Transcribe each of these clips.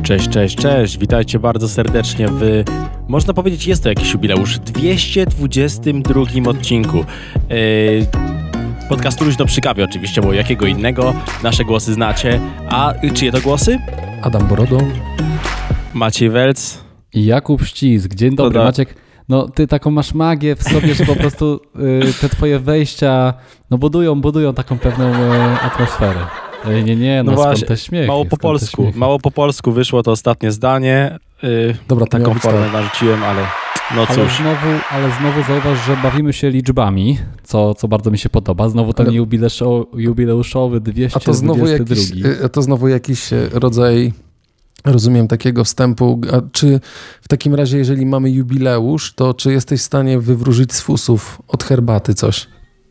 Cześć. Witajcie bardzo serdecznie w, można powiedzieć, jest to jakiś jubileusz, 222 odcinku. Podcastu Luźno przy kawie oczywiście, bo jakiego innego. Nasze głosy znacie. A czyje to głosy? Adam Borodo. Maciej Welc. I Jakub Ścisk. Dzień dobry, Maciek. No ty taką masz magię w sobie, że po prostu te twoje wejścia budują taką pewną atmosferę. No właśnie, skąd te śmiechy? Mało po polsku wyszło to ostatnie zdanie. Dobra, to taką formę narzuciłem, ale no cóż. Ale znowu zauważ, że bawimy się liczbami, co bardzo mi się podoba. Znowu ten jubileuszowy 222. A to znowu jakiś rodzaj, rozumiem, takiego wstępu. A czy w takim razie, jeżeli mamy jubileusz, to czy jesteś w stanie wywróżyć z fusów od herbaty coś?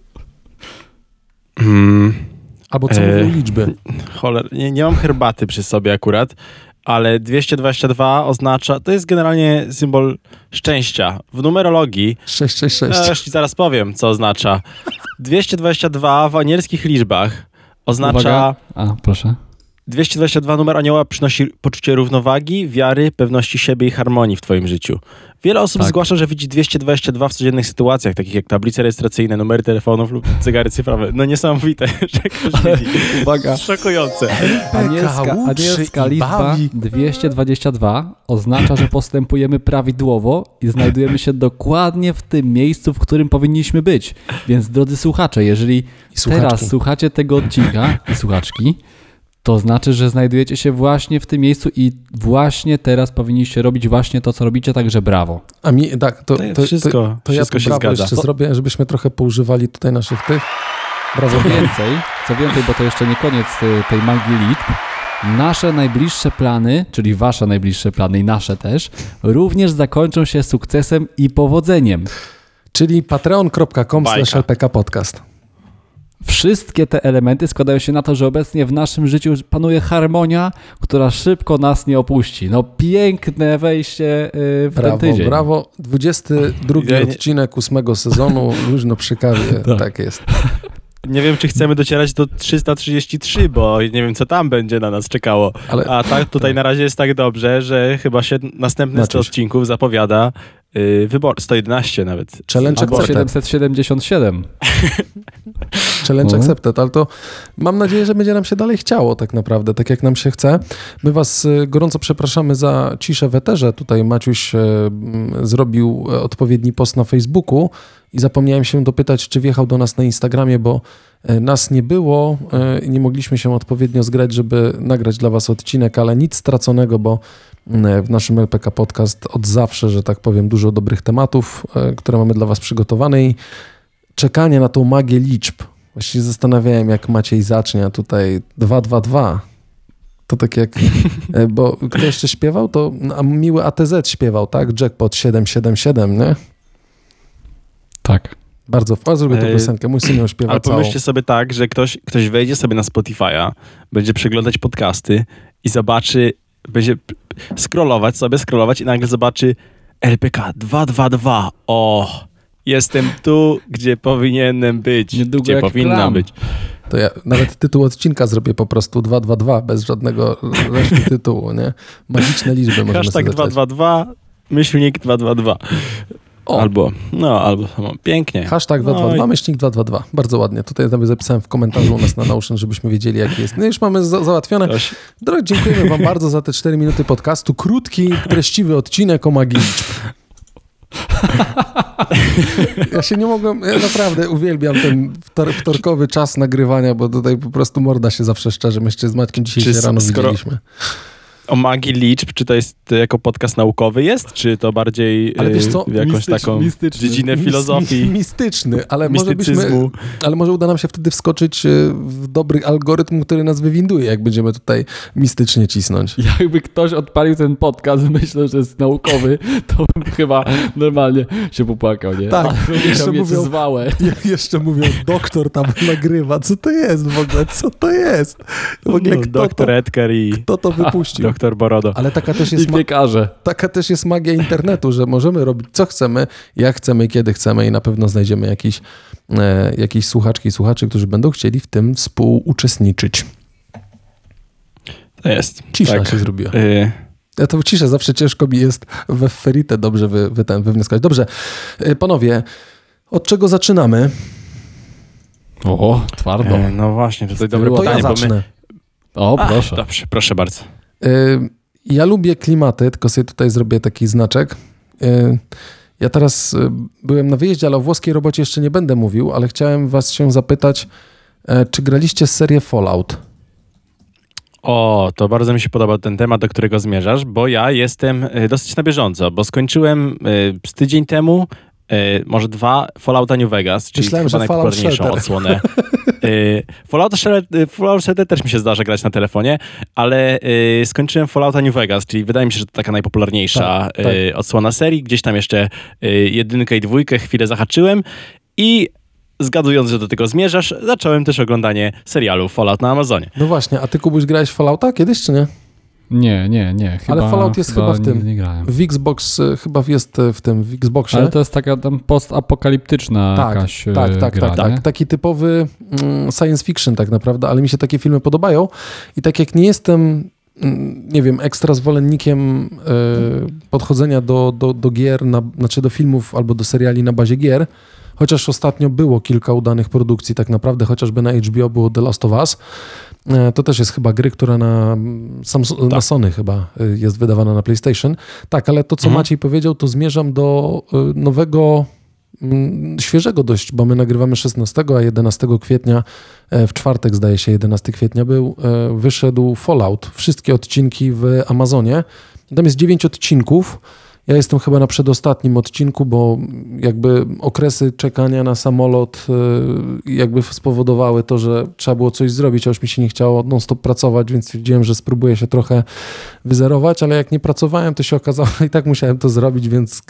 Albo co mówią liczby? Nie mam herbaty przy sobie akurat, ale 222 oznacza, to jest generalnie symbol szczęścia. W numerologii, 666. Ja już ci zaraz powiem, co oznacza. 222 w anielskich liczbach oznacza... Proszę. 222 numer anioła przynosi poczucie równowagi, wiary, pewności siebie i harmonii w twoim życiu. Wiele osób zgłasza, że widzi 222 w codziennych sytuacjach, takich jak tablice rejestracyjne, numery telefonów lub cygary cyfrowe. No niesamowite, że ktoś widzi. Uwaga. Szokujące. Anielska liczba 222 oznacza, że postępujemy prawidłowo i znajdujemy się dokładnie w tym miejscu, w którym powinniśmy być. Więc drodzy słuchacze, jeżeli teraz słuchacie tego odcinka i słuchaczki, to znaczy, że znajdujecie się właśnie w tym miejscu i właśnie teraz powinniście robić właśnie to, co robicie, także brawo. A mi, tak, to wszystko ja się brawo zgadza. jeszcze zrobię, żebyśmy trochę poużywali tutaj naszych tych. Brawo. Co więcej, bo to jeszcze nie koniec tej magii liczb. Nasze najbliższe plany, czyli wasze najbliższe plany i nasze też, również zakończą się sukcesem i powodzeniem. Czyli patreon.com/lpkpodcast. Wszystkie te elementy składają się na to, że obecnie w naszym życiu panuje harmonia, która szybko nas nie opuści. No piękne wejście w ten tydzień. Brawo. 22 odcinek 8 sezonu Luźno przy kawie. Tak jest. Nie wiem, czy chcemy docierać do 333, bo nie wiem, co tam będzie na nas czekało. A tak tutaj na razie jest tak dobrze, że chyba się następny 100 odcinków zapowiada wybór 111 nawet. Challenge albo accepted. 777. Challenge accepted, ale to mam nadzieję, że będzie nam się dalej chciało tak naprawdę, tak jak nam się chce. My was gorąco przepraszamy za ciszę w eterze. Tutaj Maciuś zrobił odpowiedni post na Facebooku i zapomniałem się dopytać, czy wjechał do nas na Instagramie, bo nas nie było i nie mogliśmy się odpowiednio zgrać, żeby nagrać dla was odcinek, ale nic straconego, bo w naszym LPK Podcast od zawsze, że tak powiem, dużo dobrych tematów, które mamy dla was przygotowane i czekanie na tą magię liczb. Właściwie zastanawiałem, jak Maciej zacznie, a tutaj 222. To tak jak, bo kto jeszcze śpiewał, to miły ATZ śpiewał, tak? Jackpot 777, nie? Tak. Bardzo lubię tę piosenkę, mój syn ją śpiewa ale całą. pomyślcie sobie tak, że ktoś wejdzie sobie na Spotify'a, będzie przeglądać podcasty i zobaczy, będzie scrollować i nagle zobaczy LPK 222. O, jestem tu, gdzie powinienem być, niedługo gdzie powinnam być. To ja nawet tytuł odcinka zrobię po prostu 222, bez żadnego reszty tytułu, nie? Magiczne liczby możemy Hashtag sobie 222, myślnik 222. Albo pięknie. Hashtag 222, myślnik 222. Bardzo ładnie. Tutaj nawet zapisałem w komentarzu u nas na Notion, żebyśmy wiedzieli, jaki jest. No już mamy załatwione. Drogi, dziękujemy wam bardzo za te 4 minuty podcastu. Krótki, treściwy odcinek o magii liczb. Ja się nie mogłem, ja naprawdę uwielbiam ten wtorkowy czas nagrywania, bo tutaj po prostu morda się zawsze szczerze. My jeszcze z Maćkiem dzisiaj rano widzieliśmy. O magii liczb, czy to jest jako podcast naukowy jest, czy to bardziej jakąś taką dziedzinę filozofii? Mistyczny, ale może uda nam się wtedy wskoczyć w dobry algorytm, który nas wywinduje, jak będziemy tutaj mistycznie cisnąć. Jakby ktoś odpalił ten podcast, myślę, że jest naukowy, to bym chyba normalnie się popłakał, nie? Tak, jeszcze mówią, doktor tam nagrywa, co to jest w ogóle, co to jest? W ogóle doktor Edgar i kto to wypuścił? Doktor Borodo. Ale taka też jest magia internetu, że możemy robić co chcemy, jak chcemy, kiedy chcemy i na pewno znajdziemy jakieś słuchaczki i słuchaczy, którzy będą chcieli w tym współuczestniczyć. To jest. Cisza się zrobiła. Ja to ciszę, zawsze ciężko mi jest we Ferite dobrze wywnioskować. Dobrze, panowie, od czego zaczynamy? O, twardo. No właśnie, tutaj dobre To pytanie. ja zacznę. O, proszę. Dobrze, proszę bardzo. Ja lubię klimaty, tylko sobie tutaj zrobię taki znaczek. Ja teraz byłem na wyjeździe, ale o włoskiej robocie jeszcze nie będę mówił, ale chciałem was się zapytać, czy graliście serię Fallout? O, to bardzo mi się podoba ten temat, do którego zmierzasz, bo ja jestem dosyć na bieżąco, bo skończyłem z tydzień temu, może 2 Fallouta New Vegas, czyli Myślałem, chyba że Fallout najpopularniejszą Shelter. odsłonę. Fallout Shelter też mi się zdarza grać na telefonie, ale skończyłem Fallouta New Vegas, czyli wydaje mi się, że to taka najpopularniejsza Tak. odsłona serii. Gdzieś tam jeszcze 1 i 2 chwilę zahaczyłem i zgadując, że do tego zmierzasz, zacząłem też oglądanie serialu Fallout na Amazonie. No właśnie, a ty, Kubuś, grałeś w Fallouta kiedyś, czy nie? Nie. Ale Fallout jest chyba w tym. Nie grałem. W Xbox chyba jest w tym, w Xboxie. Ale to jest taka tam postapokaliptyczna jakaś gra, nie? Tak. Taki typowy science fiction tak naprawdę, ale mi się takie filmy podobają i tak jak nie jestem, nie wiem, ekstra zwolennikiem podchodzenia do gier, znaczy do filmów albo do seriali na bazie gier, chociaż ostatnio było kilka udanych produkcji tak naprawdę, chociażby na HBO było The Last of Us. To też jest chyba gry, która na Sony chyba jest wydawana na PlayStation. Tak, ale to, co Maciej powiedział, to zmierzam do nowego, świeżego dość, bo my nagrywamy 16, a 11 kwietnia, w czwartek zdaje się, 11 kwietnia wyszedł Fallout. Wszystkie odcinki w Amazonie. Tam jest 9 odcinków. Ja jestem chyba na przedostatnim odcinku, bo jakby okresy czekania na samolot jakby spowodowały to, że trzeba było coś zrobić, a już mi się nie chciało non-stop pracować, więc stwierdziłem, że spróbuję się trochę wyzerować, ale jak nie pracowałem, to się okazało, że i tak musiałem to zrobić, więc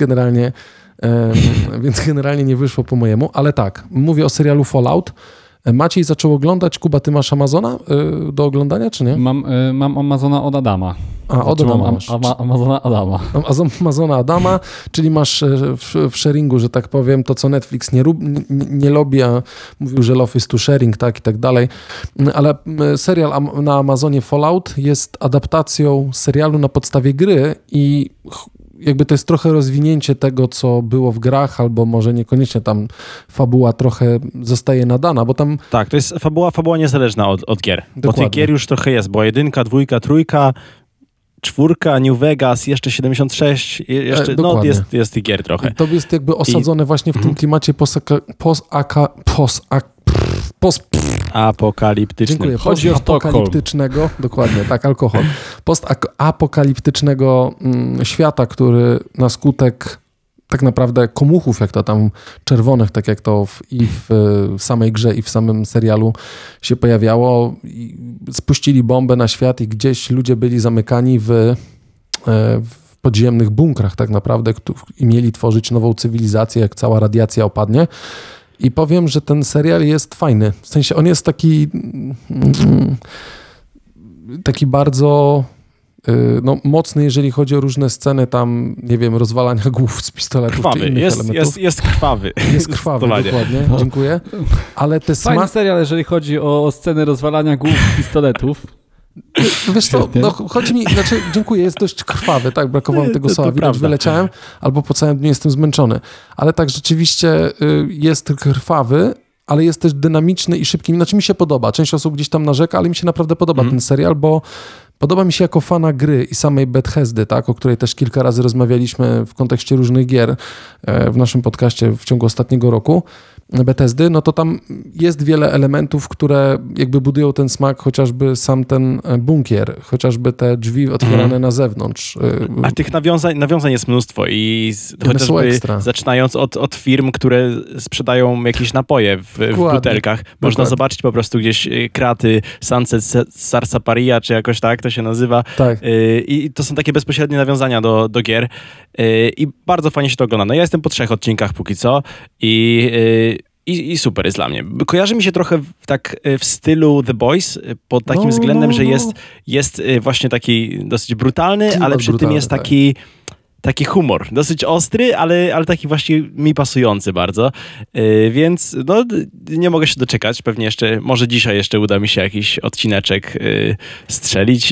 generalnie nie wyszło po mojemu. Ale tak, mówię o serialu Fallout. Maciej zaczął oglądać. Kuba, ty masz Amazona do oglądania, czy nie? Mam Amazona od Adama. Od Adama masz. Amazona Adama. Amazona Adama, czyli masz w sharingu, że tak powiem, to co Netflix nie lubi, a mówił, że love is to sharing, tak i tak dalej. Ale serial na Amazonie Fallout jest adaptacją serialu na podstawie gry i jakby to jest trochę rozwinięcie tego, co było w grach, albo może niekoniecznie tam fabuła trochę zostaje nadana, bo tam... Tak, to jest fabuła niezależna od gier. Dokładnie. Bo tych gier już trochę jest, bo 1, 2, 3, 4, New Vegas, jeszcze 76, jeszcze jest tych gier trochę. I to jest jakby osadzone właśnie w tym klimacie apokaliptycznym. Dziękuję. Chodzi o Postapokaliptycznego, dokładnie, tak, alkohol. Postapokaliptycznego świata, który na skutek tak naprawdę komuchów, jak to tam czerwonych, tak jak to w samej grze i w samym serialu się pojawiało, spuścili bombę na świat i gdzieś ludzie byli zamykani w podziemnych bunkrach tak naprawdę i mieli tworzyć nową cywilizację, jak cała radiacja opadnie. I powiem, że ten serial jest fajny. W sensie on jest taki bardzo mocny, jeżeli chodzi o różne sceny tam, nie wiem, rozwalania głów z pistoletów krwawy. czy innych elementów. Jest krwawy. Jest krwawy, dokładnie. Dziękuję. Ale te Fajny serial, jeżeli chodzi o sceny rozwalania głów z pistoletów. Wiesz co, chodzi mi, dziękuję, jest dość krwawy, tak, brakowało mi tego słowa, widać, wyleciałem, albo po całym dniu jestem zmęczony, ale tak rzeczywiście jest krwawy, ale jest też dynamiczny i szybki, znaczy mi się podoba, część osób gdzieś tam narzeka, ale mi się naprawdę podoba ten serial, bo podoba mi się jako fana gry i samej Bethesdy, tak, o której też kilka razy rozmawialiśmy w kontekście różnych gier w naszym podcaście w ciągu ostatniego roku, Bethesdy, no to tam jest wiele elementów, które jakby budują ten smak, chociażby sam ten bunkier, chociażby te drzwi otwierane na zewnątrz. A tych nawiązań jest mnóstwo i chociażby zaczynając od firm, które sprzedają jakieś napoje w butelkach. Można zobaczyć po prostu gdzieś kraty Sunset Sarsaparilla, czy jakoś tak to się nazywa. Tak. I to są takie bezpośrednie nawiązania do gier. I bardzo fajnie się to ogląda. No ja jestem po 3 odcinkach póki co i super jest dla mnie. Kojarzy mi się trochę w stylu The Boys, pod takim względem, że jest właśnie taki dosyć brutalny, ale przy tym jest taki taki humor, dosyć ostry, ale taki właśnie mi pasujący bardzo, więc no, nie mogę się doczekać, pewnie jeszcze, może dzisiaj jeszcze uda mi się jakiś odcineczek strzelić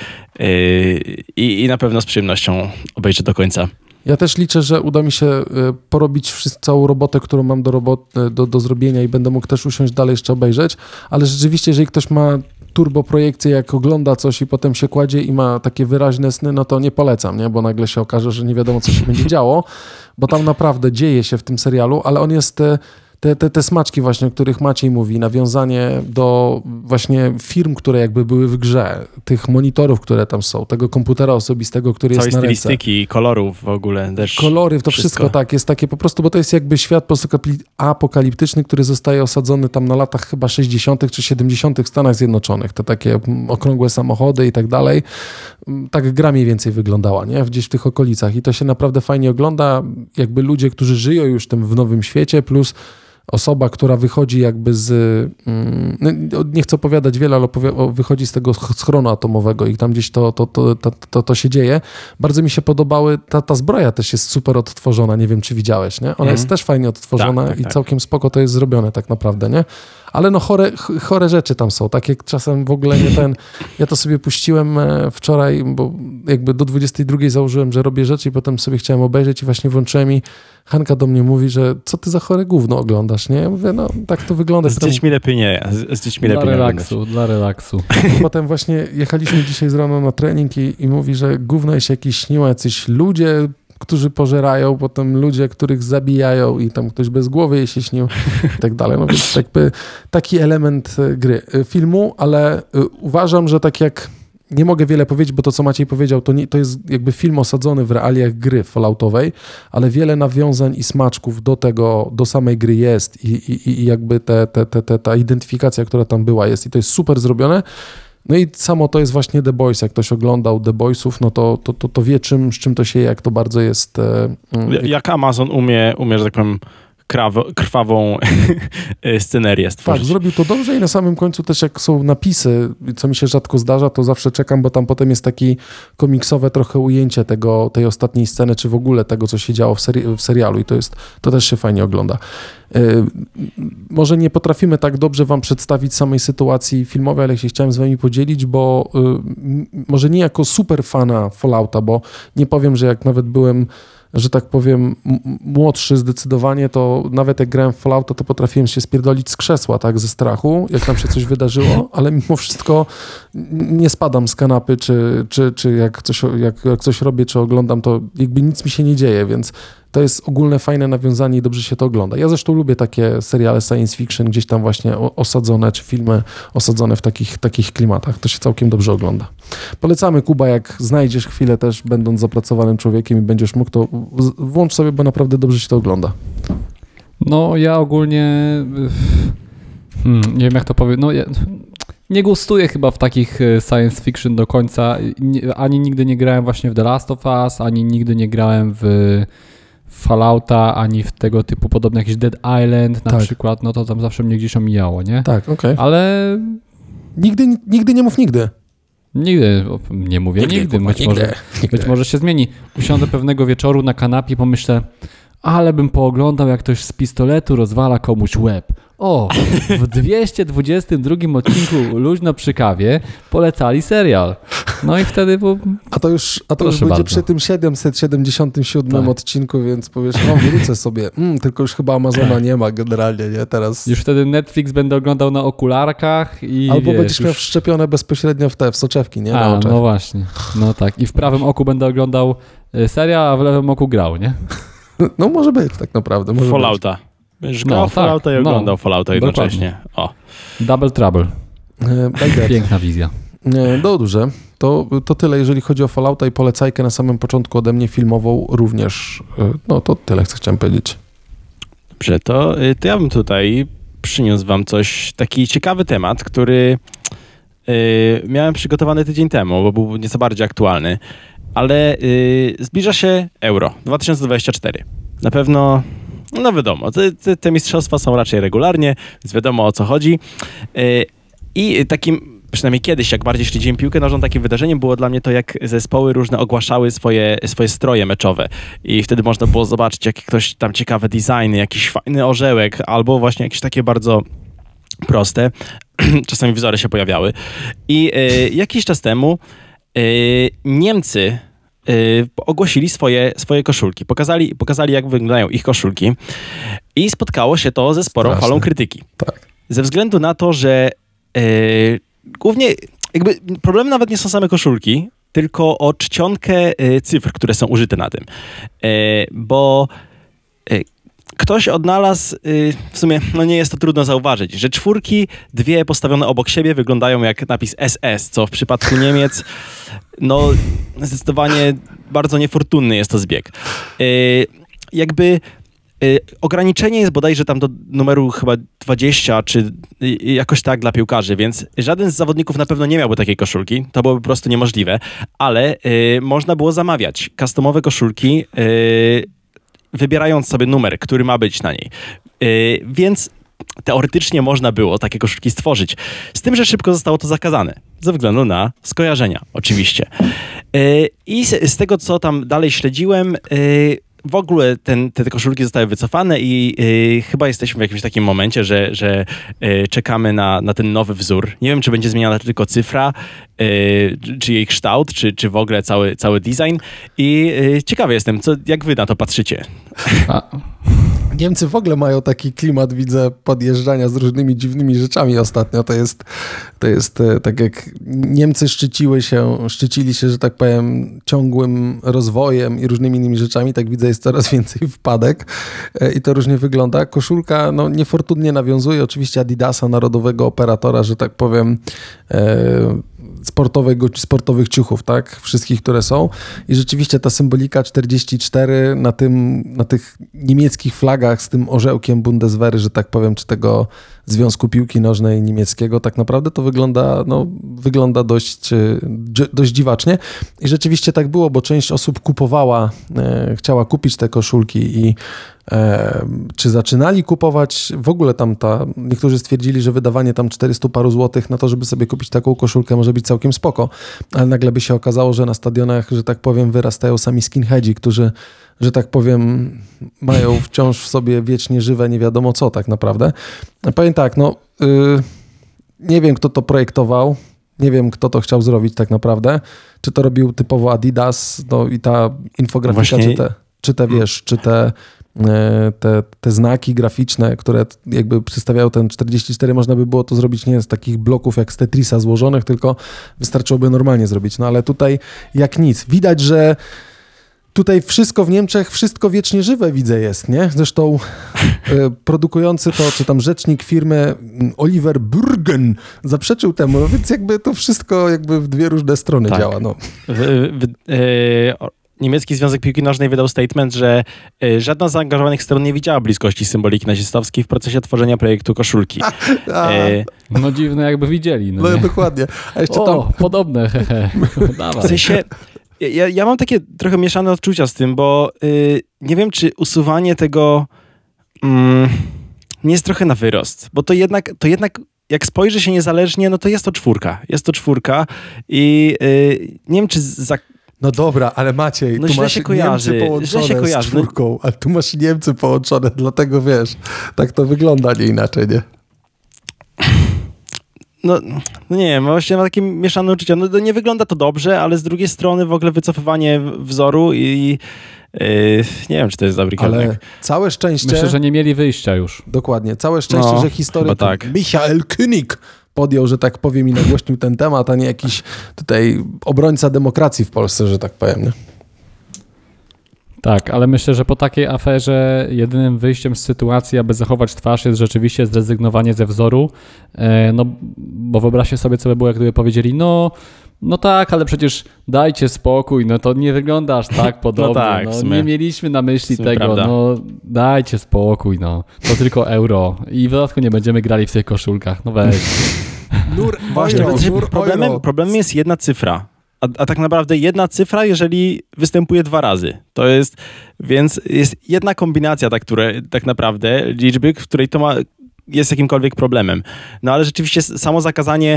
i na pewno z przyjemnością obejrzę do końca. Ja też liczę, że uda mi się porobić całą robotę, którą mam do zrobienia i będę mógł też usiąść dalej jeszcze obejrzeć, ale rzeczywiście, jeżeli ktoś ma turboprojekcję, jak ogląda coś i potem się kładzie i ma takie wyraźne sny, no to nie polecam, nie? Bo nagle się okaże, że nie wiadomo, co się będzie działo, bo tam naprawdę dzieje się w tym serialu, ale on jest... Te smaczki właśnie, o których Maciej mówi, nawiązanie do właśnie firm, które jakby były w grze, tych monitorów, które tam są, tego komputera osobistego, który jest na ręce. Całej stylistyki, kolorów w ogóle też. Kolory, to wszystko tak, jest takie po prostu, bo to jest jakby świat postapokaliptyczny, który zostaje osadzony tam na latach chyba 60. czy 70. w Stanach Zjednoczonych. Te takie okrągłe samochody i tak dalej. Tak gra mniej więcej wyglądała, nie? Gdzieś w tych okolicach i to się naprawdę fajnie ogląda. Jakby ludzie, którzy żyją już w nowym świecie, plus osoba, która wychodzi jakby nie chcę opowiadać wiele, ale wychodzi z tego schronu atomowego i tam gdzieś to się dzieje. Bardzo mi się podobały, ta zbroja też jest super odtworzona, nie wiem, czy widziałeś, nie? Ona jest też fajnie odtworzona i całkiem spoko to jest zrobione tak naprawdę, nie? Ale no chore rzeczy tam są, tak jak czasem w ogóle nie ja to sobie puściłem wczoraj, bo jakby do 22 założyłem, że robię rzeczy i potem sobie chciałem obejrzeć i właśnie włączyłem i Hanka do mnie mówi, że co ty za chore gówno oglądasz, nie? Ja mówię, no tak to wygląda. Z dziećmi lepiej nie, z dziećmi lepiej nie. Dla relaksu. I potem właśnie jechaliśmy dzisiaj z rana na trening i mówi, że gówno jest jakieś śniło, jacyś ludzie, którzy pożerają, potem ludzie, których zabijają i tam ktoś bez głowy jej się śnił i tak dalej. No więc jakby taki element gry, filmu, ale uważam, że tak jak nie mogę wiele powiedzieć, bo to, co Maciej powiedział, to jest jakby film osadzony w realiach gry falloutowej, ale wiele nawiązań i smaczków do samej gry jest i jakby ta identyfikacja, która tam była jest i to jest super zrobione. No i samo to jest właśnie The Boys. Jak ktoś oglądał The Boysów, no to wie, z czym to się je, jak to bardzo jest... Jak Amazon umie, że tak powiem, krwawą scenerię stworzyć. Tak, zrobił to dobrze i na samym końcu też jak są napisy, co mi się rzadko zdarza, to zawsze czekam, bo tam potem jest taki komiksowe trochę ujęcie tej ostatniej sceny, czy w ogóle tego, co się działo w serialu i to też się fajnie ogląda. Może nie potrafimy tak dobrze wam przedstawić samej sytuacji filmowej, ale się chciałem z wami podzielić, bo może nie jako super fana Fallouta, bo nie powiem, że jak nawet byłem, że tak powiem, młodszy zdecydowanie, to nawet jak grałem w Fallouta, to potrafiłem się spierdolić z krzesła, tak, ze strachu, jak tam się coś wydarzyło, ale mimo wszystko nie spadam z kanapy, czy jak coś robię, czy oglądam, to jakby nic mi się nie dzieje, więc to jest ogólne fajne nawiązanie i dobrze się to ogląda. Ja zresztą lubię takie seriale science fiction, gdzieś tam właśnie osadzone, czy filmy osadzone w takich klimatach. To się całkiem dobrze ogląda. Polecamy, Kuba, jak znajdziesz chwilę też, będąc zapracowanym człowiekiem i będziesz mógł, to włącz sobie, bo naprawdę dobrze się to ogląda. No ja ogólnie nie wiem jak to powiem, no ja nie gustuję chyba w takich science fiction do końca, ani nigdy nie grałem właśnie w The Last of Us, ani nigdy nie grałem w Fallouta, ani w tego typu podobne, jakieś Dead Island na przykład, no to tam zawsze mnie gdzieś omijało, nie? Tak, okej. Ale... Nigdy nie mów nigdy. Nigdy, nie mówię nigdy. Być może się zmieni. Usiądę pewnego wieczoru na kanapie i pomyślę, ale bym pooglądał, jak ktoś z pistoletu rozwala komuś łeb. O, w 222 odcinku Luźno przy kawie polecali serial. No i wtedy... A to już będzie bardzo. Przy tym 777 odcinku, więc powiesz, wrócę sobie. Tylko już chyba Amazona nie ma generalnie, nie? Teraz... Już wtedy Netflix będę oglądał na okularkach i albo będziesz miał wszczepione bezpośrednio w soczewki, nie? Na oczach. No właśnie. No tak. I w prawym oku będę oglądał serial, a w lewym oku grał, nie? No może być tak naprawdę. Fallouta. Będziesz grał Fallouta i oglądał Fallouta jednocześnie. O. Double Trouble. Piękna wizja. Dobrze. To tyle, jeżeli chodzi o Fallouta i polecajkę na samym początku ode mnie filmową również. No to tyle, co chciałem powiedzieć. Dobrze, to ja bym tutaj przyniósł wam taki ciekawy temat, który miałem przygotowany tydzień temu, bo był nieco bardziej aktualny, ale zbliża się Euro 2024. Na pewno, no wiadomo, te mistrzostwa są raczej regularnie, więc wiadomo o co chodzi. I takim przynajmniej kiedyś, jak bardziej śledziłem piłkę nożną, takim wydarzeniem było dla mnie to, jak zespoły różne ogłaszały swoje stroje meczowe i wtedy można było zobaczyć, jakie ktoś tam ciekawe designy, jakiś fajny orzełek, albo właśnie jakieś takie bardzo proste. Czasami wzory się pojawiały. I jakiś czas temu Niemcy ogłosili swoje koszulki. Pokazali, jak wyglądają ich koszulki i spotkało się to ze sporą falą krytyki. Tak. Ze względu na to, że głównie jakby problemem nawet nie są same koszulki, tylko o czcionkę cyfr, które są użyte na tym. Bo ktoś odnalazł, w sumie no nie jest to trudno zauważyć, że czwórki, dwie postawione obok siebie wyglądają jak napis SS, co w przypadku Niemiec no zdecydowanie bardzo niefortunny jest to zbieg. Ograniczenie jest bodajże tam do numeru chyba 20, czy jakoś tak dla piłkarzy, więc żaden z zawodników na pewno nie miałby takiej koszulki, to byłoby po prostu niemożliwe, ale można było zamawiać customowe koszulki, wybierając sobie numer, który ma być na niej. Więc teoretycznie można było takie koszulki stworzyć. Z tym, że szybko zostało to zakazane. Ze względu na skojarzenia, oczywiście. I z tego, co tam dalej śledziłem, w ogóle te koszulki zostały wycofane i chyba jesteśmy w jakimś takim momencie, że czekamy na ten nowy wzór. Nie wiem, czy będzie zmieniana tylko cyfra, czy jej kształt, czy w ogóle cały design. I ciekawy jestem, jak wy na to patrzycie. Niemcy w ogóle mają taki klimat, widzę, podjeżdżania z różnymi dziwnymi rzeczami ostatnio. To jest tak jak Niemcy szczycili się, że tak powiem, ciągłym rozwojem i różnymi innymi rzeczami, tak widzę, jest coraz więcej wpadek i to różnie wygląda. Koszulka, no niefortunnie nawiązuje oczywiście Adidasa, narodowego operatora, że tak powiem, sportowych ciuchów, tak? Wszystkich, które są. I rzeczywiście ta symbolika 44 na tych niemieckich flagach z tym orzełkiem Bundeswehry, że tak powiem, czy tego Związku Piłki Nożnej Niemieckiego, tak naprawdę to wygląda dość dziwacznie. I rzeczywiście tak było, bo część osób chciała kupić te koszulki i czy zaczynali kupować, w ogóle niektórzy stwierdzili, że wydawanie tam 400 paru złotych na to, żeby sobie kupić taką koszulkę może być całkiem spoko, ale nagle by się okazało, że na stadionach, że tak powiem, wyrastają sami skinheadzi, którzy, że tak powiem, mają wciąż w sobie wiecznie żywe nie wiadomo co tak naprawdę. Powiem tak, nie wiem, kto to projektował, nie wiem, kto to chciał zrobić tak naprawdę, czy to robił typowo Adidas, i ta infografika, czy te znaki graficzne, które jakby przedstawiają ten 44, można by było to zrobić nie z takich bloków jak z Tetrisa złożonych, tylko wystarczyłoby normalnie zrobić. No ale tutaj jak nic. Widać, że tutaj wszystko w Niemczech, wszystko wiecznie żywe widzę jest, nie? Zresztą produkujący to, czy tam rzecznik firmy Oliver Bürgen zaprzeczył temu, no więc jakby to wszystko jakby w dwie różne strony działa. No. Niemiecki Związek Piłki Nożnej wydał statement, że żadna z zaangażowanych stron nie widziała bliskości symboliki nazistowskiej w procesie tworzenia projektu koszulki. No dziwne, jakby widzieli. No dokładnie. A jeszcze podobne, hehe. W sensie, ja mam takie trochę mieszane odczucia z tym, bo nie wiem, czy usuwanie tego nie jest trochę na wyrost, bo to jednak jak spojrzy się niezależnie, no to jest to czwórka. Jest to czwórka i nie wiem, czy No dobra, ale Maciej, tu masz Niemcy połączone z czwórką, a tu masz Niemcy połączone, dlatego wiesz, tak to wygląda, nie inaczej, nie? No nie wiem, właśnie mam takie mieszane uczucia. No nie wygląda to dobrze, ale z drugiej strony w ogóle wycofywanie wzoru i nie wiem, czy to jest dobry kierunek. Ale całe szczęście... Myślę, że nie mieli wyjścia już. Dokładnie. Całe szczęście, że historyk Michael König podjął, że tak powiem, i nagłośnił ten temat, a nie jakiś tutaj obrońca demokracji w Polsce, że tak powiem. Nie? Tak, ale myślę, że po takiej aferze jedynym wyjściem z sytuacji, aby zachować twarz, jest rzeczywiście zrezygnowanie ze wzoru. No, bo wyobraźcie sobie, co by było, jak gdyby powiedzieli, no tak, ale przecież dajcie spokój, no to nie wygląda aż tak podobnie. No tak, nie mieliśmy na myśli tego, prawda. no dajcie spokój, no. To tylko euro. I w dodatku nie będziemy grali w tych koszulkach, no weź. Problemem jest jedna cyfra. A tak naprawdę jedna cyfra, jeżeli występuje 2 razy. Więc jest jedna kombinacja, tak naprawdę liczby, w której to jest jakimkolwiek problemem. No ale rzeczywiście samo zakazanie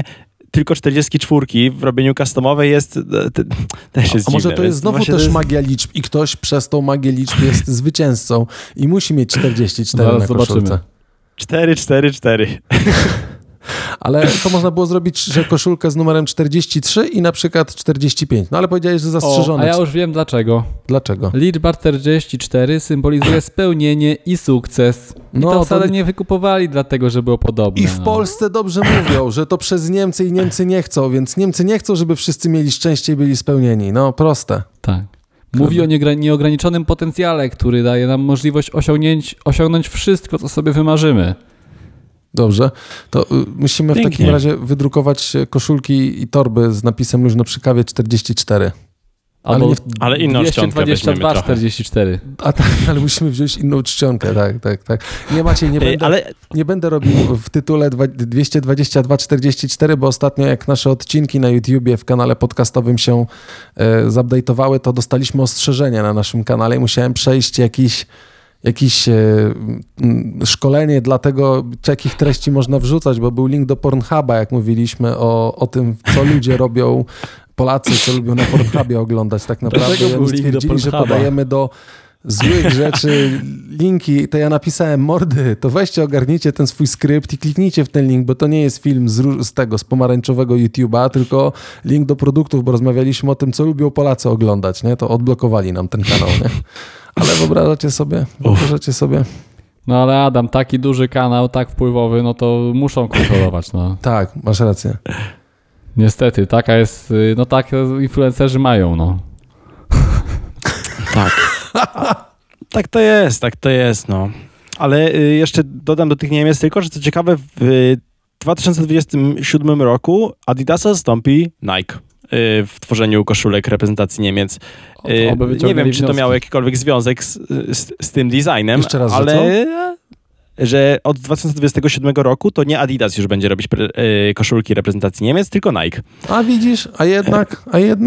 tylko 44 w robieniu customowej jest też jest A może dziwne, to jest znowu też magia liczb i ktoś przez tą magię liczb jest zwycięzcą i musi mieć 44 Zaraz na koszulce. zobaczymy. 4. Ale to można było zrobić, że koszulkę z numerem 43 i na przykład 45. No ale powiedziałeś, że zastrzeżone. A ja już wiem dlaczego. Dlaczego? Liczba 44 symbolizuje spełnienie i sukces. I No, to wcale to- nie wykupowali dlatego, że było podobne. I w Polsce dobrze mówią, że to przez Niemcy i Niemcy nie chcą, więc Niemcy nie chcą, żeby wszyscy mieli szczęście i byli spełnieni. No, proste. Tak. Mówi o nieograniczonym potencjale, który daje nam możliwość osiągnąć wszystko, co sobie wymarzymy. Dobrze. To musimy w Pięknie. takim razie wydrukować koszulki i torby z napisem luźno przy kawie 44. Albo Ale inną czcionkę weźmiemy 222, trochę. 44. A tak, ale musimy wziąć inną czcionkę, tak. Nie Maciej, nie będę robił w tytule 222-44, bo ostatnio jak nasze odcinki na YouTubie w kanale podcastowym się zupdate'owały, to dostaliśmy ostrzeżenia na naszym kanale i musiałem przejść jakieś szkolenie dla tego, jakich treści można wrzucać, bo był link do Pornhuba, jak mówiliśmy o tym, co ludzie robią, Polacy, co lubią na Pornhubie oglądać tak naprawdę. Dlaczego był Oni link do stwierdzili, że Pornhuba? podajemy do złych rzeczy linki, to ja napisałem, mordy, to weźcie, ogarnijcie ten swój skrypt i kliknijcie w ten link, bo to nie jest film z pomarańczowego YouTube'a, tylko link do produktów, bo rozmawialiśmy o tym, co lubią Polacy oglądać, nie? To odblokowali nam ten kanał, nie? Ale wyobrażacie sobie? No ale Adam, taki duży kanał, tak wpływowy, no to muszą kontrolować, no. Tak, masz rację. Niestety, taka jest, no tak influencerzy mają, no. Tak. Tak to jest, no. Ale jeszcze dodam do tych Niemiec tylko, że co ciekawe, w 2027 roku Adidasa zastąpi Nike w tworzeniu koszulek reprezentacji Niemiec. Oby Nie wyciągnęli wiem, czy to wnioski. miało jakikolwiek związek z tym designem, Jeszcze raz, że ale że od 2027 roku to nie Adidas już będzie robić koszulki reprezentacji Niemiec, tylko Nike. A widzisz, a jednak.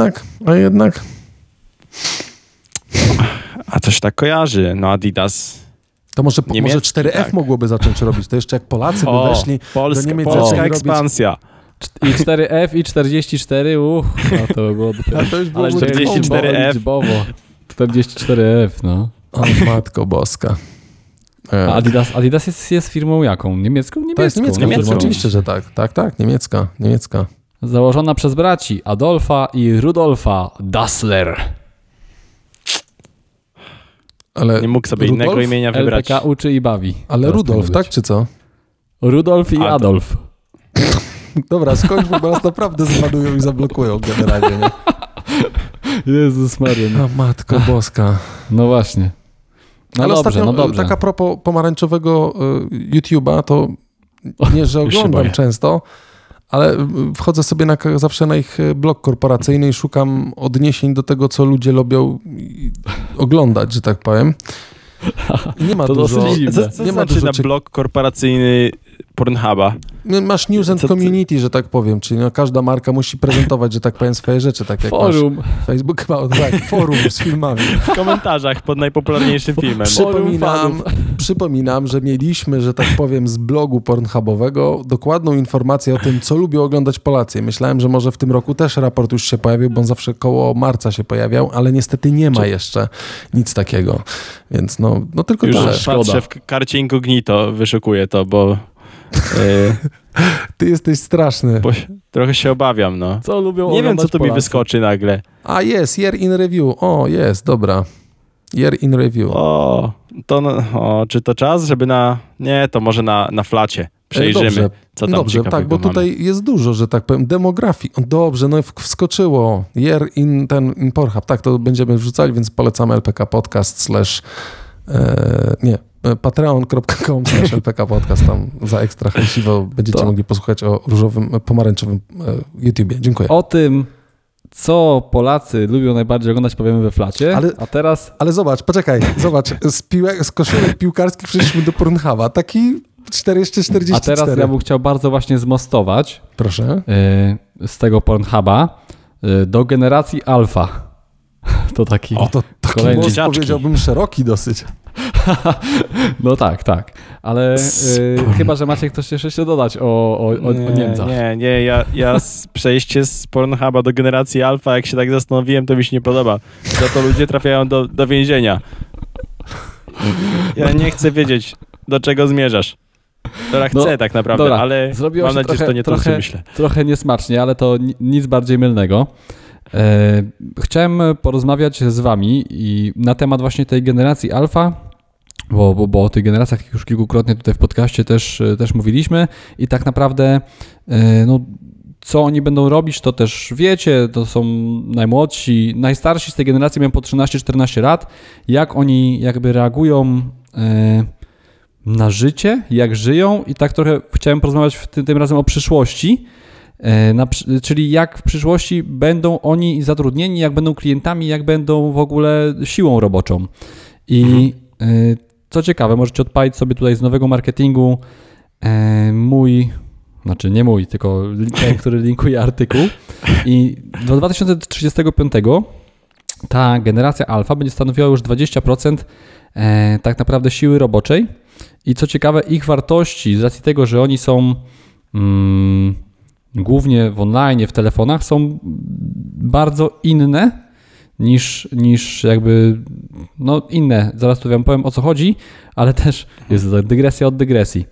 A coś tak kojarzy, no Adidas. To może Niemiecki, 4F tak. mogłoby zacząć robić. To jeszcze jak Polacy by weszli do Niemiec, Polska zaczęli robić... ekspansja. I 4F i 44, no to by było dopiero. A to już Ale byłoby 44F. Liczbowo. 44F, no. O, Matko Boska. A Adidas jest firmą jaką? Niemiecką? To jest niemiecka, Niemiecką. oczywiście, że tak. Tak, niemiecka. Założona przez braci Adolfa i Rudolfa Dassler. Ale Nie mógł sobie innego imienia wybrać. LPK uczy i bawi. Ale Teraz Rudolf, powinno tak być. czy co? Rudolf i A, to- Adolf. Dobra, skończmy, bo nas naprawdę zbanują i zablokują generalnie. Nie? Jezus Maria. O, Matko Boska. No właśnie. No Ale dobrze, ostatnio, no dobrze. tak a propos pomarańczowego YouTube'a, to nie, że już się oglądam boję. często, ale wchodzę sobie zawsze na ich blog korporacyjny i szukam odniesień do tego, co ludzie lubią oglądać, że tak powiem. I nie ma To dużo... dosyć dziwne. Co nie ma znaczy dużo na blog korporacyjny Pornhuba? Masz news and Co ty- community, że tak powiem, czyli no, każda marka musi prezentować, że tak powiem, swoje rzeczy, tak jak Forum. masz Facebook, chyba, tak, forum z filmami. W komentarzach pod najpopularniejszym filmem. Przypominam, że mieliśmy, że tak powiem, z blogu Pornhubowego dokładną informację o tym, co lubią oglądać Polacy. Myślałem, że może w tym roku też raport już się pojawił, bo on zawsze koło marca się pojawiał, ale niestety nie ma jeszcze nic takiego. Więc no tylko Już tyle. patrzę w karcie incognito, wyszukuję to, bo Ty jesteś straszny. trochę się obawiam, no. Co lubią Nie wiem, oglądać co tu mi Polacy? wyskoczy nagle. A jest, year in review. O, jest, dobra. Year in review. Czy to czas, żeby Nie, to może na flacie. Przejrzymy, Dobrze. co tam Dobrze, tak, ciekawego bo mamy. tutaj jest dużo, że tak powiem, demografii. Dobrze, no wskoczyło. Year in Pornhub. Tak, to będziemy wrzucali, więc polecamy LPK Podcast patreon.com/LPK Podcast. Tam za ekstra chęciwo będziecie mogli posłuchać o różowym, pomarańczowym YouTubie. Dziękuję. O tym, co Polacy lubią najbardziej oglądać, powiemy we flacie. A teraz Ale zobacz, poczekaj, z koszulek piłkarskich przeszliśmy do Pornhuba. Taki 44. A teraz ja bym chciał bardzo właśnie zmostować Proszę. z tego Pornhuba do generacji alfa. To taki kolejny most, powiedziałbym, szeroki dosyć. No tak. Ale chyba, że macie coś jeszcze dodać o Niemcach. Nie, ja przejście z Pornhuba do generacji alfa, jak się tak zastanowiłem, to mi się nie podoba. Za to ludzie trafiają do więzienia. Ja nie chcę wiedzieć, do czego zmierzasz. Chcę tak naprawdę, ale mam nadzieję, że to nie to, co myślę. Trochę niesmacznie, ale to nic bardziej mylnego. Chciałem porozmawiać z wami i na temat właśnie tej generacji alfa, bo o tych generacjach już kilkukrotnie tutaj w podcaście też mówiliśmy i tak naprawdę co oni będą robić, to też wiecie, to są najmłodsi, najstarsi z tej generacji mają po 13-14 lat, jak oni jakby reagują na życie, jak żyją i tak trochę chciałem porozmawiać tym razem o przyszłości, czyli jak w przyszłości będą oni zatrudnieni, jak będą klientami, jak będą w ogóle siłą roboczą. I co ciekawe, możecie odpalić sobie tutaj z nowego marketingu nie mój, tylko ten, który linkuje artykuł. I do 2035 ta generacja alfa będzie stanowiła już 20% tak naprawdę siły roboczej. I co ciekawe, ich wartości z racji tego, że oni są głównie w online, w telefonach, są bardzo inne niż jakby, inne. Zaraz tu wam powiem, o co chodzi, ale też jest to dygresja od dygresji.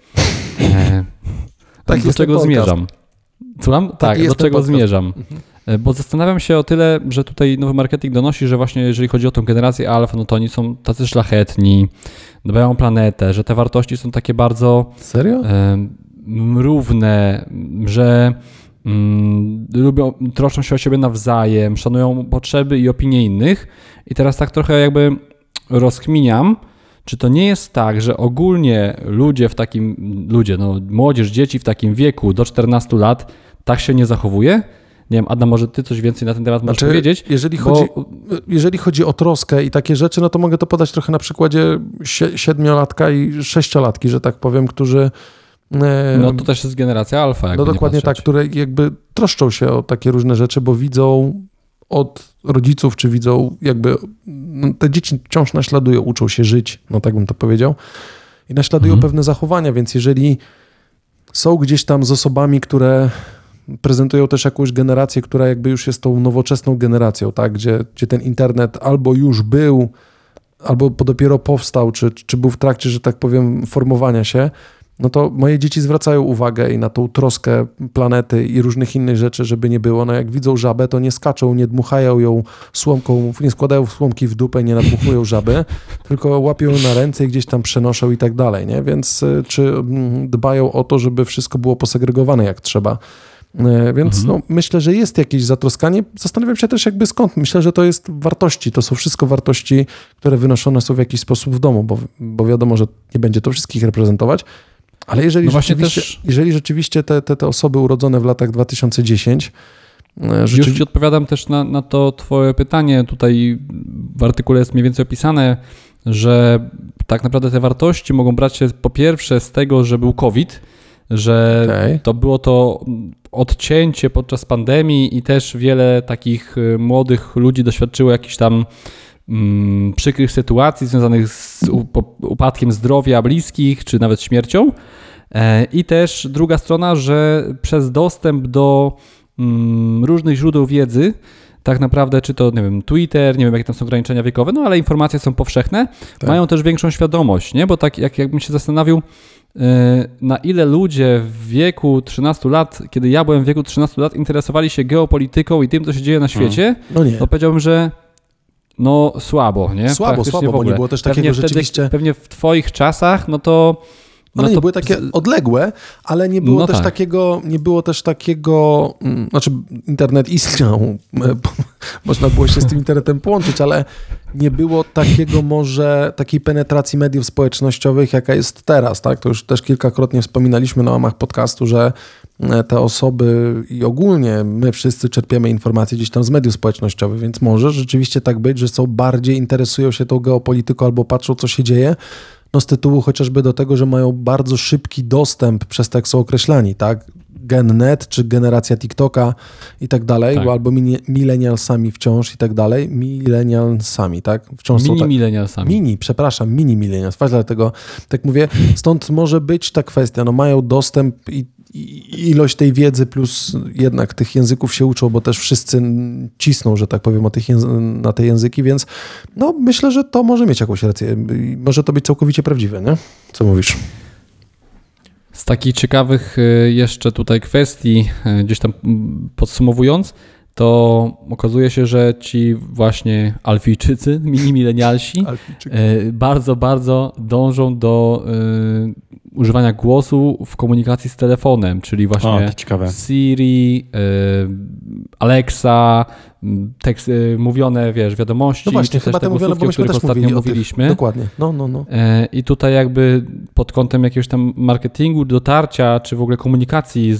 Do czego zmierzam? Słucham? Tak, do czego zmierzam? Bo zastanawiam się o tyle, że tutaj nowy marketing donosi, że właśnie jeżeli chodzi o tą generację alfa, no to oni są tacy szlachetni, dbają o planetę, że te wartości są takie bardzo serio? Równe, że troszczą się o siebie nawzajem, szanują potrzeby i opinie innych. I teraz tak trochę jakby rozkminiam, czy to nie jest tak, że ogólnie młodzież, dzieci w takim wieku do 14 lat tak się nie zachowuje? Nie wiem, Adam, może ty coś więcej na ten temat możesz powiedzieć? Jeżeli chodzi o troskę i takie rzeczy, no to mogę to podać trochę na przykładzie 7-latka i 6-latki, że tak powiem, którzy... No to też jest generacja alfa. No dokładnie tak, które jakby troszczą się o takie różne rzeczy, bo widzą od rodziców, czy widzą jakby... te dzieci wciąż naśladują, uczą się żyć, tak bym to powiedział, i naśladują pewne zachowania, więc jeżeli są gdzieś tam z osobami, które prezentują też jakąś generację, która jakby już jest tą nowoczesną generacją, tak? Gdzie ten internet albo już był, albo dopiero powstał, czy był w trakcie, że tak powiem, formowania się, no to moje dzieci zwracają uwagę i na tą troskę planety i różnych innych rzeczy, żeby nie było. No jak widzą żabę, to nie skaczą, nie dmuchają ją słomką, nie składają słomki w dupę, nie nadmuchują żaby, tylko łapią ją na ręce i gdzieś tam przenoszą i tak dalej, nie? Więc czy dbają o to, żeby wszystko było posegregowane jak trzeba. Więc myślę, że jest jakieś zatroskanie. Zastanawiam się też jakby skąd. Myślę, że to jest wartości. To są wszystko wartości, które wynoszone są w jakiś sposób w domu, bo wiadomo, że nie będzie to wszystkich reprezentować. Ale jeżeli rzeczywiście te osoby urodzone w latach 2010... Już ci odpowiadam też na to twoje pytanie. Tutaj w artykule jest mniej więcej opisane, że tak naprawdę te wartości mogą brać się po pierwsze z tego, że był COVID, że to było to odcięcie podczas pandemii i też wiele takich młodych ludzi doświadczyło jakichś tam przykrych sytuacji związanych z upadkiem zdrowia bliskich, czy nawet śmiercią. I też druga strona, że przez dostęp do różnych źródeł wiedzy, tak naprawdę, czy to, nie wiem, Twitter, nie wiem, jakie tam są ograniczenia wiekowe, ale informacje są powszechne, mają też większą świadomość, nie? Bo tak jakbym się zastanowił, na ile ludzie w wieku 13 lat, kiedy ja byłem w wieku 13 lat, interesowali się geopolityką i tym, co się dzieje na świecie, to powiedziałbym, że słabo, nie? Słabo, bo nie było też takiego rzeczywiście... Pewnie w twoich czasach, One nie były takie odległe, ale nie było też takiego, znaczy internet istniał, można było się z tym internetem połączyć, ale nie było takiej penetracji mediów społecznościowych, jaka jest teraz, tak? To już też kilkakrotnie wspominaliśmy na łamach podcastu, że te osoby i ogólnie my wszyscy czerpiemy informacje gdzieś tam z mediów społecznościowych, więc może rzeczywiście tak być, że bardziej interesują się tą geopolityką albo patrzą, co się dzieje, z tytułu chociażby do tego, że mają bardzo szybki dostęp przez to, jak są określani, tak? Gen net, czy generacja TikToka i tak dalej, Tak. albo millennialsami wciąż i tak dalej. Millennialsami, tak? Wciąż są Mini-milenialsami. Mini millennials. Właśnie dlatego tak mówię, stąd może być ta kwestia, no mają dostęp i ilość tej wiedzy plus jednak tych języków się uczą, bo też wszyscy cisną, że tak powiem, na te języki, więc no myślę, że to może mieć jakąś rację. Może to być całkowicie prawdziwe, nie? Co mówisz? Z takich ciekawych jeszcze tutaj kwestii, gdzieś tam podsumowując, to okazuje się, że ci właśnie Alfijczycy, mini-milenialsi, bardzo, bardzo dążą do używania głosu w komunikacji z telefonem, czyli właśnie Siri, Alexa, tekst, mówione, wiadomości. No właśnie, chyba te mówione, bo myśmy też ostatnio mówiliśmy. Dokładnie, no. I tutaj jakby pod kątem jakiegoś tam marketingu, dotarcia, czy w ogóle komunikacji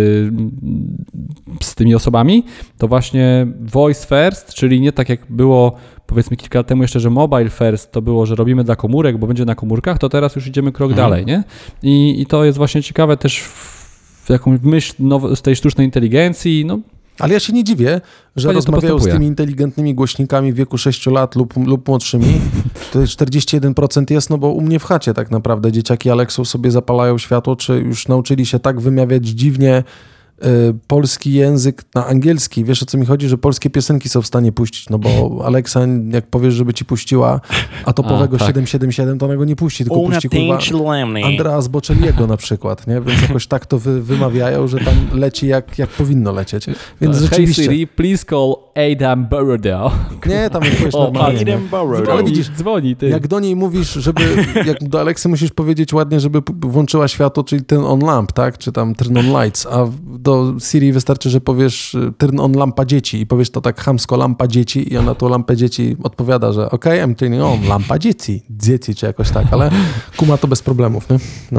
z tymi osobami, to właśnie voice first, czyli nie tak jak było powiedzmy kilka lat temu jeszcze, że mobile first to było, że robimy dla komórek, bo będzie na komórkach, to teraz już idziemy krok dalej, nie? I to jest właśnie ciekawe też w jakąś myśl z tej sztucznej inteligencji, no. Ale ja się nie dziwię, że rozmawiają z tymi inteligentnymi głośnikami w wieku 6 lat lub młodszymi. To 41% jest, no bo u mnie w chacie tak naprawdę dzieciaki Alexą sobie zapalają światło, czy już nauczyli się tak wymawiać dziwnie polski język na angielski. Wiesz, o co mi chodzi? Że polskie piosenki są w stanie puścić, no bo Alexa, jak powiesz, żeby ci puściła atopowego 777, to ona go nie puści, tylko puści kurwa Andrea Bocelliego na przykład, nie? Więc jakoś tak to wymawiają, że tam leci jak powinno lecieć. Więc rzeczywiście... Hey Siri, please call Adam Borodow. Nie, tam jest normalnie. Ale widzisz, dzwoni, ty. Jak do niej mówisz, jak do Alexy musisz powiedzieć ładnie, żeby włączyła światło, czyli turn on lamp, tak? Czy tam turn on lights, a do Siri wystarczy, że powiesz turn on lampa dzieci i powiesz to tak chamsko lampa dzieci i ona tą lampę dzieci odpowiada, że okej, I'm turning on lampa dzieci, czy jakoś tak, ale kuma to bez problemów, nie?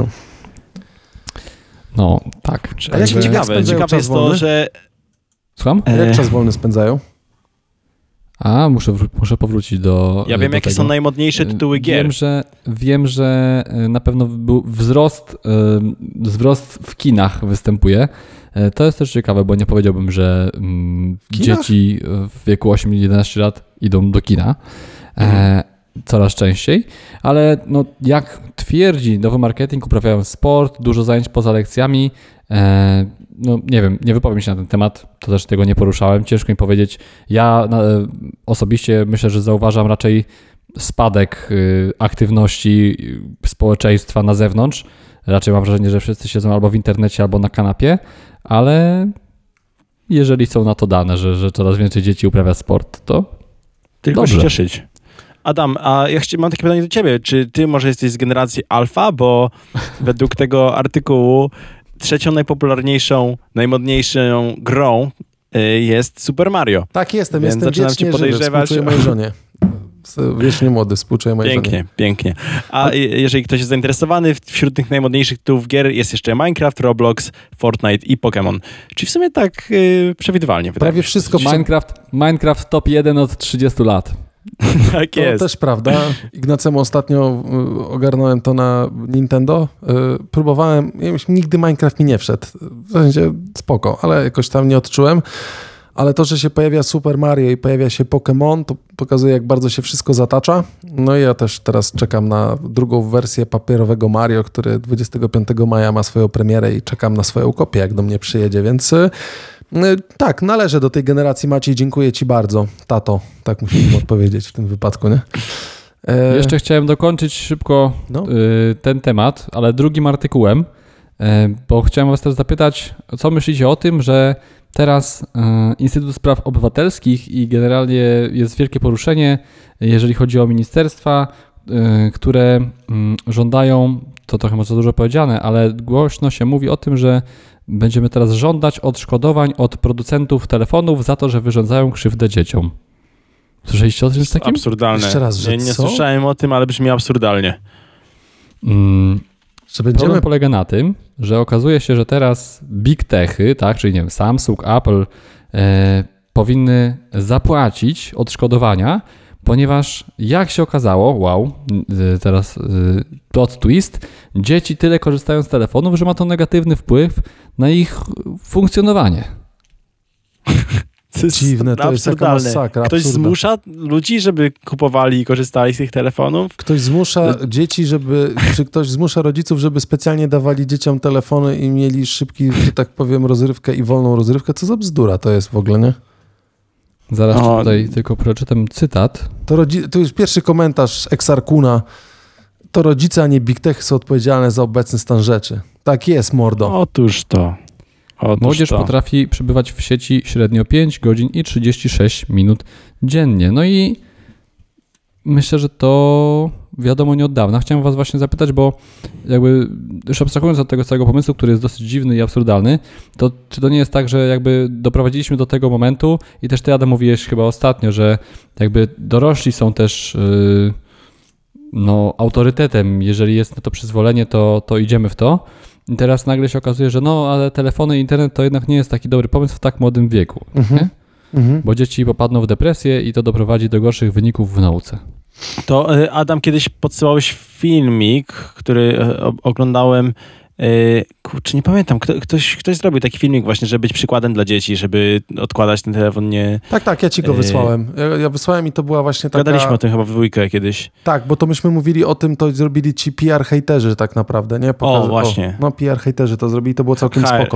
No, tak. A jak ciekawe jest to, że... Słucham? Jak czas wolny spędzają? A, muszę powrócić do... Ja wiem, jakie są najmodniejsze tytuły gier. Wiem, że na pewno był wzrost w kinach występuje. To jest też ciekawe, bo nie powiedziałbym, że dzieci w wieku 8-11 lat idą do kina coraz częściej, ale no, jak twierdzi nowy marketing, uprawiają sport, dużo zajęć poza lekcjami. No nie wiem, nie wypowiem się na ten temat, to też tego nie poruszałem, ciężko mi powiedzieć. Ja osobiście myślę, że zauważam raczej spadek aktywności społeczeństwa na zewnątrz. Raczej mam wrażenie, że wszyscy siedzą albo w internecie, albo na kanapie, ale jeżeli są na to dane, że coraz więcej dzieci uprawia sport, to tylko dobrze. się cieszyć. Adam, a ja mam takie pytanie do ciebie. Czy ty może jesteś z generacji alfa? Bo według tego artykułu trzecią najpopularniejszą, najmodniejszą grą jest Super Mario. Tak, jestem wiecznie żywy, współczuję mojej żonie. Wiecznie młody, współczuję mojej żonie. Pięknie. A jeżeli ktoś jest zainteresowany, wśród tych najmodniejszych tytułów gier jest jeszcze Minecraft, Roblox, Fortnite i Pokémon. Czyli w sumie tak przewidywalnie. Prawie wszystko. Minecraft top 1 od 30 lat. Tak jest. To też prawda. Ignacemu ostatnio ogarnąłem to na Nintendo. Próbowałem, nigdy Minecraft mi nie wszedł. W sensie spoko, ale jakoś tam nie odczułem. Ale to, że się pojawia Super Mario i pojawia się Pokémon, to pokazuje, jak bardzo się wszystko zatacza. No i ja też teraz czekam na drugą wersję papierowego Mario, który 25 maja ma swoją premierę i czekam na swoją kopię, jak do mnie przyjedzie, więc tak, należę do tej generacji. Maciej, dziękuję ci bardzo, tato. Tak musimy odpowiedzieć w tym wypadku, nie? Jeszcze chciałem dokończyć szybko ten temat, ale drugim artykułem, bo chciałem was też zapytać, co myślicie o tym, że teraz Instytut Spraw Obywatelskich i generalnie jest wielkie poruszenie, jeżeli chodzi o ministerstwa, które żądają, to trochę może dużo powiedziane, ale głośno się mówi o tym, że będziemy teraz żądać odszkodowań od producentów telefonów za to, że wyrządzają krzywdę dzieciom. Słyszeliście o czymś takim? Absurdalne. Jeszcze raz, że nie słyszałem o tym, ale brzmi absurdalnie. Problem polega na tym, że okazuje się, że teraz big techy, tak, czyli nie wiem, Samsung, Apple powinny zapłacić odszkodowania, ponieważ jak się okazało, teraz plot twist, dzieci tyle korzystają z telefonów, że ma to negatywny wpływ na ich funkcjonowanie. To jest dziwne, to jest taka masakra. Ktoś absurda. zmusza ludzi, żeby kupowali i korzystali z tych telefonów? Ktoś zmusza dzieci, czy ktoś zmusza rodziców, żeby specjalnie dawali dzieciom telefony i mieli szybki, że tak powiem, rozrywkę i wolną rozrywkę? Co za bzdura to jest w ogóle, nie? Zaraz tutaj tylko przeczytam cytat. To już pierwszy komentarz Exarkuna. To rodzice, a nie Big Tech są odpowiedzialne za obecny stan rzeczy. Tak jest, mordo. Otóż to. Młodzież potrafi przebywać w sieci średnio 5 godzin i 36 minut dziennie. No i myślę, że to wiadomo nie od dawna. Chciałem was właśnie zapytać, bo jakby już abstrahując od tego całego pomysłu, który jest dosyć dziwny i absurdalny, to czy to nie jest tak, że jakby doprowadziliśmy do tego momentu i też ty, Adam, mówiłeś chyba ostatnio, że jakby dorośli są też autorytetem. Jeżeli jest na to przyzwolenie, to idziemy w to. I teraz nagle się okazuje, że ale telefony i internet to jednak nie jest taki dobry pomysł w tak młodym wieku. Nie? Bo dzieci popadną w depresję i to doprowadzi do gorszych wyników w nauce. To Adam, kiedyś podsyłałeś filmik, który oglądałem. Kurczę, nie pamiętam. Ktoś zrobił taki filmik właśnie, żeby być przykładem dla dzieci, żeby odkładać ten telefon, nie... Tak, ja ci go wysłałem. Ja wysłałem i to była właśnie taka... Gadaliśmy o tym chyba w dwójkę kiedyś. Tak, bo to myśmy mówili o tym, to zrobili ci PR hejterzy tak naprawdę, nie? Właśnie. PR hejterzy to zrobili, to było całkiem spoko.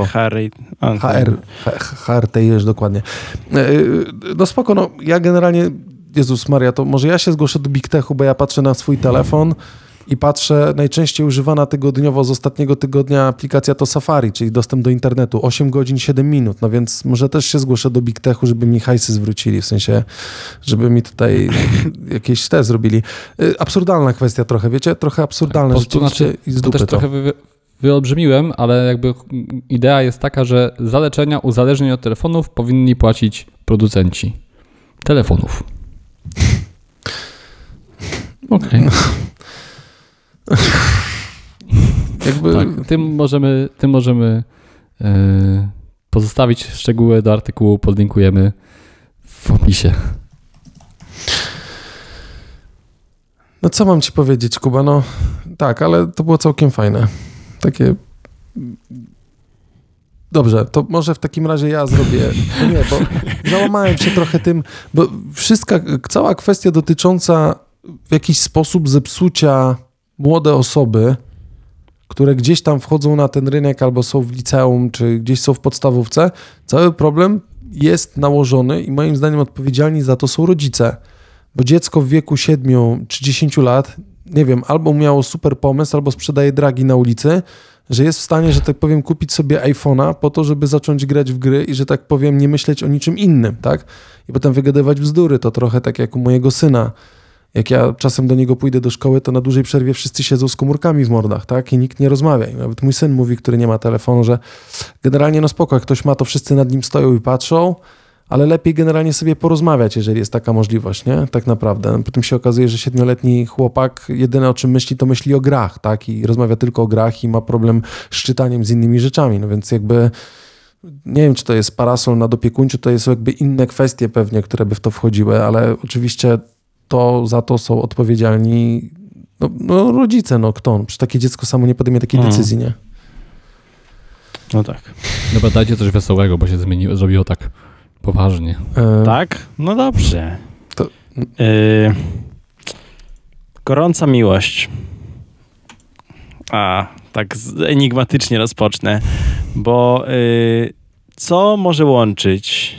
HR też dokładnie. No spoko, ja generalnie, Jezus Maria, to może ja się zgłoszę do Big Techu, bo ja patrzę na swój telefon i patrzę, najczęściej używana tygodniowo z ostatniego tygodnia aplikacja to Safari, czyli dostęp do internetu, 8 godzin, 7 minut, no więc może też się zgłoszę do Big Techu, żeby mi hajsy zwrócili, w sensie, żeby mi tutaj jakieś te zrobili. Absurdalna kwestia trochę, wiecie? Trochę absurdalna rzeczywiście i z dupy to. Trochę wyolbrzymiłem, ale jakby idea jest taka, że za leczenia uzależnień od telefonów powinni płacić producenci telefonów. Okej. Jakby... Tak, tym możemy pozostawić szczegóły do artykułu, podlinkujemy w opisie. No co mam ci powiedzieć, Kuba? No tak, ale to było całkiem fajne. Takie... Dobrze, to może w takim razie ja zrobię... No nie, bo załamałem się trochę tym, bo cała kwestia dotycząca w jakiś sposób zepsucia młode osoby, które gdzieś tam wchodzą na ten rynek albo są w liceum, czy gdzieś są w podstawówce, cały problem jest nałożony i moim zdaniem odpowiedzialni za to są rodzice. Bo dziecko w wieku 7 czy 10 lat, nie wiem, albo miało super pomysł, albo sprzedaje dragi na ulicy, że jest w stanie, że tak powiem, kupić sobie iPhone'a po to, żeby zacząć grać w gry i, że tak powiem, nie myśleć o niczym innym, tak? I potem wygadywać bzdury. To trochę tak jak u mojego syna. Jak ja czasem do niego pójdę do szkoły, to na dużej przerwie wszyscy siedzą z komórkami w mordach, tak? I nikt nie rozmawia. I nawet mój syn mówi, który nie ma telefonu, że generalnie no spoko, jak ktoś ma, to wszyscy nad nim stoją i patrzą, ale lepiej generalnie sobie porozmawiać, jeżeli jest taka możliwość, nie? Tak naprawdę. Potem się okazuje, że 7-letni chłopak jedyne o czym myśli, to myśli o grach, tak? I rozmawia tylko o grach i ma problem z czytaniem, z innymi rzeczami. No więc jakby nie wiem, czy to jest parasol nadopiekuńczy, to jest jakby inne kwestie pewnie, które by w to wchodziły, ale oczywiście za to są odpowiedzialni no rodzice, no kto? Przecież takie dziecko samo nie podejmie takiej decyzji, nie? No tak. Dobra, dajcie coś wesołego, bo się zrobiło tak poważnie. Tak? No dobrze. Gorąca miłość. Tak enigmatycznie rozpocznę, bo co może łączyć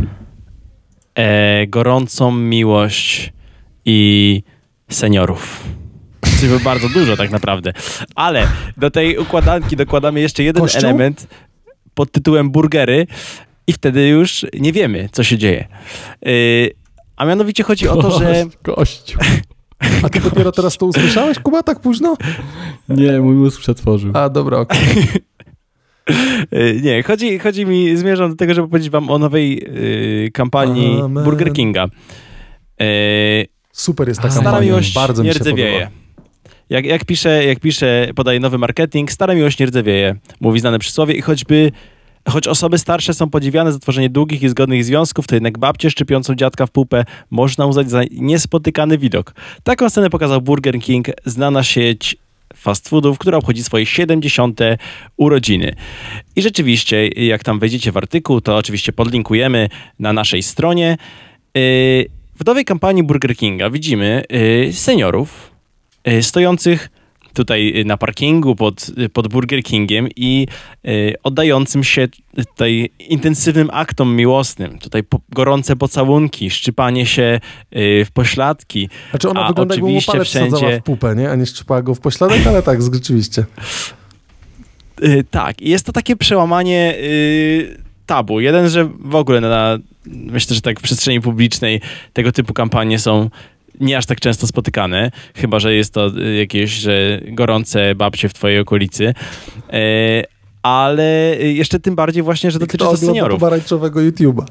gorącą miłość i seniorów? Czyli bardzo dużo tak naprawdę. Ale do tej układanki dokładamy jeszcze jeden element pod tytułem burgery i wtedy już nie wiemy, co się dzieje. A mianowicie chodzi o to, że... Kościół. A ty dopiero teraz to usłyszałeś, Kuba, tak późno? Nie, mój mózg przetworzył. A, dobra, okej. Nie, zmierzam do tego, żeby powiedzieć wam o nowej kampanii Burger Kinga. Super jest ta Stara kampania, miłość bardzo nie mi się rdzewieje. podoba. Jak pisze, podaje nowy marketing, stara miłość nie rdzewieje, mówi znane przysłowie i choćby Choć osoby starsze są podziwiane za tworzenie długich i zgodnych związków, to jednak babcię szczypiącą dziadka w pupę można uznać za niespotykany widok. Taką scenę pokazał Burger King, znana sieć fast foodów, która obchodzi swoje 70. urodziny. I rzeczywiście, jak tam wejdziecie w artykuł, to oczywiście podlinkujemy na naszej stronie. W nowej kampanii Burger Kinga widzimy seniorów stojących tutaj na parkingu pod Burger Kingiem i oddającym się tutaj intensywnym aktom miłosnym. Tutaj gorące pocałunki, szczypanie się w pośladki. Znaczy ona wygląda jakby mu palec wsadzała w pupę, nie? A nie szczypała go w pośladek, ale tak, rzeczywiście. Tak, i jest to takie przełamanie tabu. Jeden, że w ogóle myślę, że tak w przestrzeni publicznej tego typu kampanie są nie aż tak często spotykane, chyba że jest to jakieś że gorące babcie w twojej okolicy, ale jeszcze tym bardziej właśnie, że dotyczy to seniorów. Pomarańczowego YouTube'a.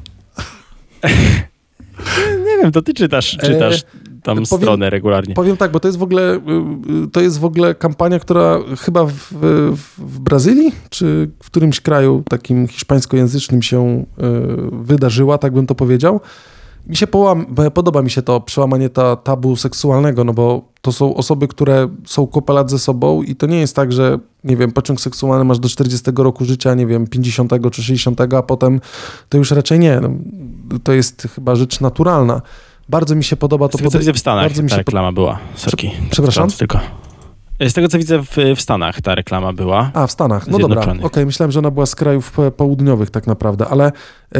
Nie wiem, to ty czytasz tam stronę regularnie. Powiem tak, bo to jest w ogóle kampania, która chyba w Brazylii, czy w którymś kraju takim hiszpańskojęzycznym się wydarzyła, tak bym to powiedział. Podoba mi się to przełamanie tabu seksualnego, no bo to są osoby, które są kupę lat ze sobą i to nie jest tak, że nie wiem, pociąg seksualny masz do 40 roku życia, nie wiem, 50 czy 60, a potem to już raczej nie. No, to jest chyba rzecz naturalna. Bardzo mi się podoba to. Z tego co widzę w Stanach ta reklama była. Przepraszam? Tylko. Z tego co widzę w Stanach ta reklama była. A, w Stanach. No dobra. Okej, myślałem, że ona była z krajów południowych tak naprawdę, ale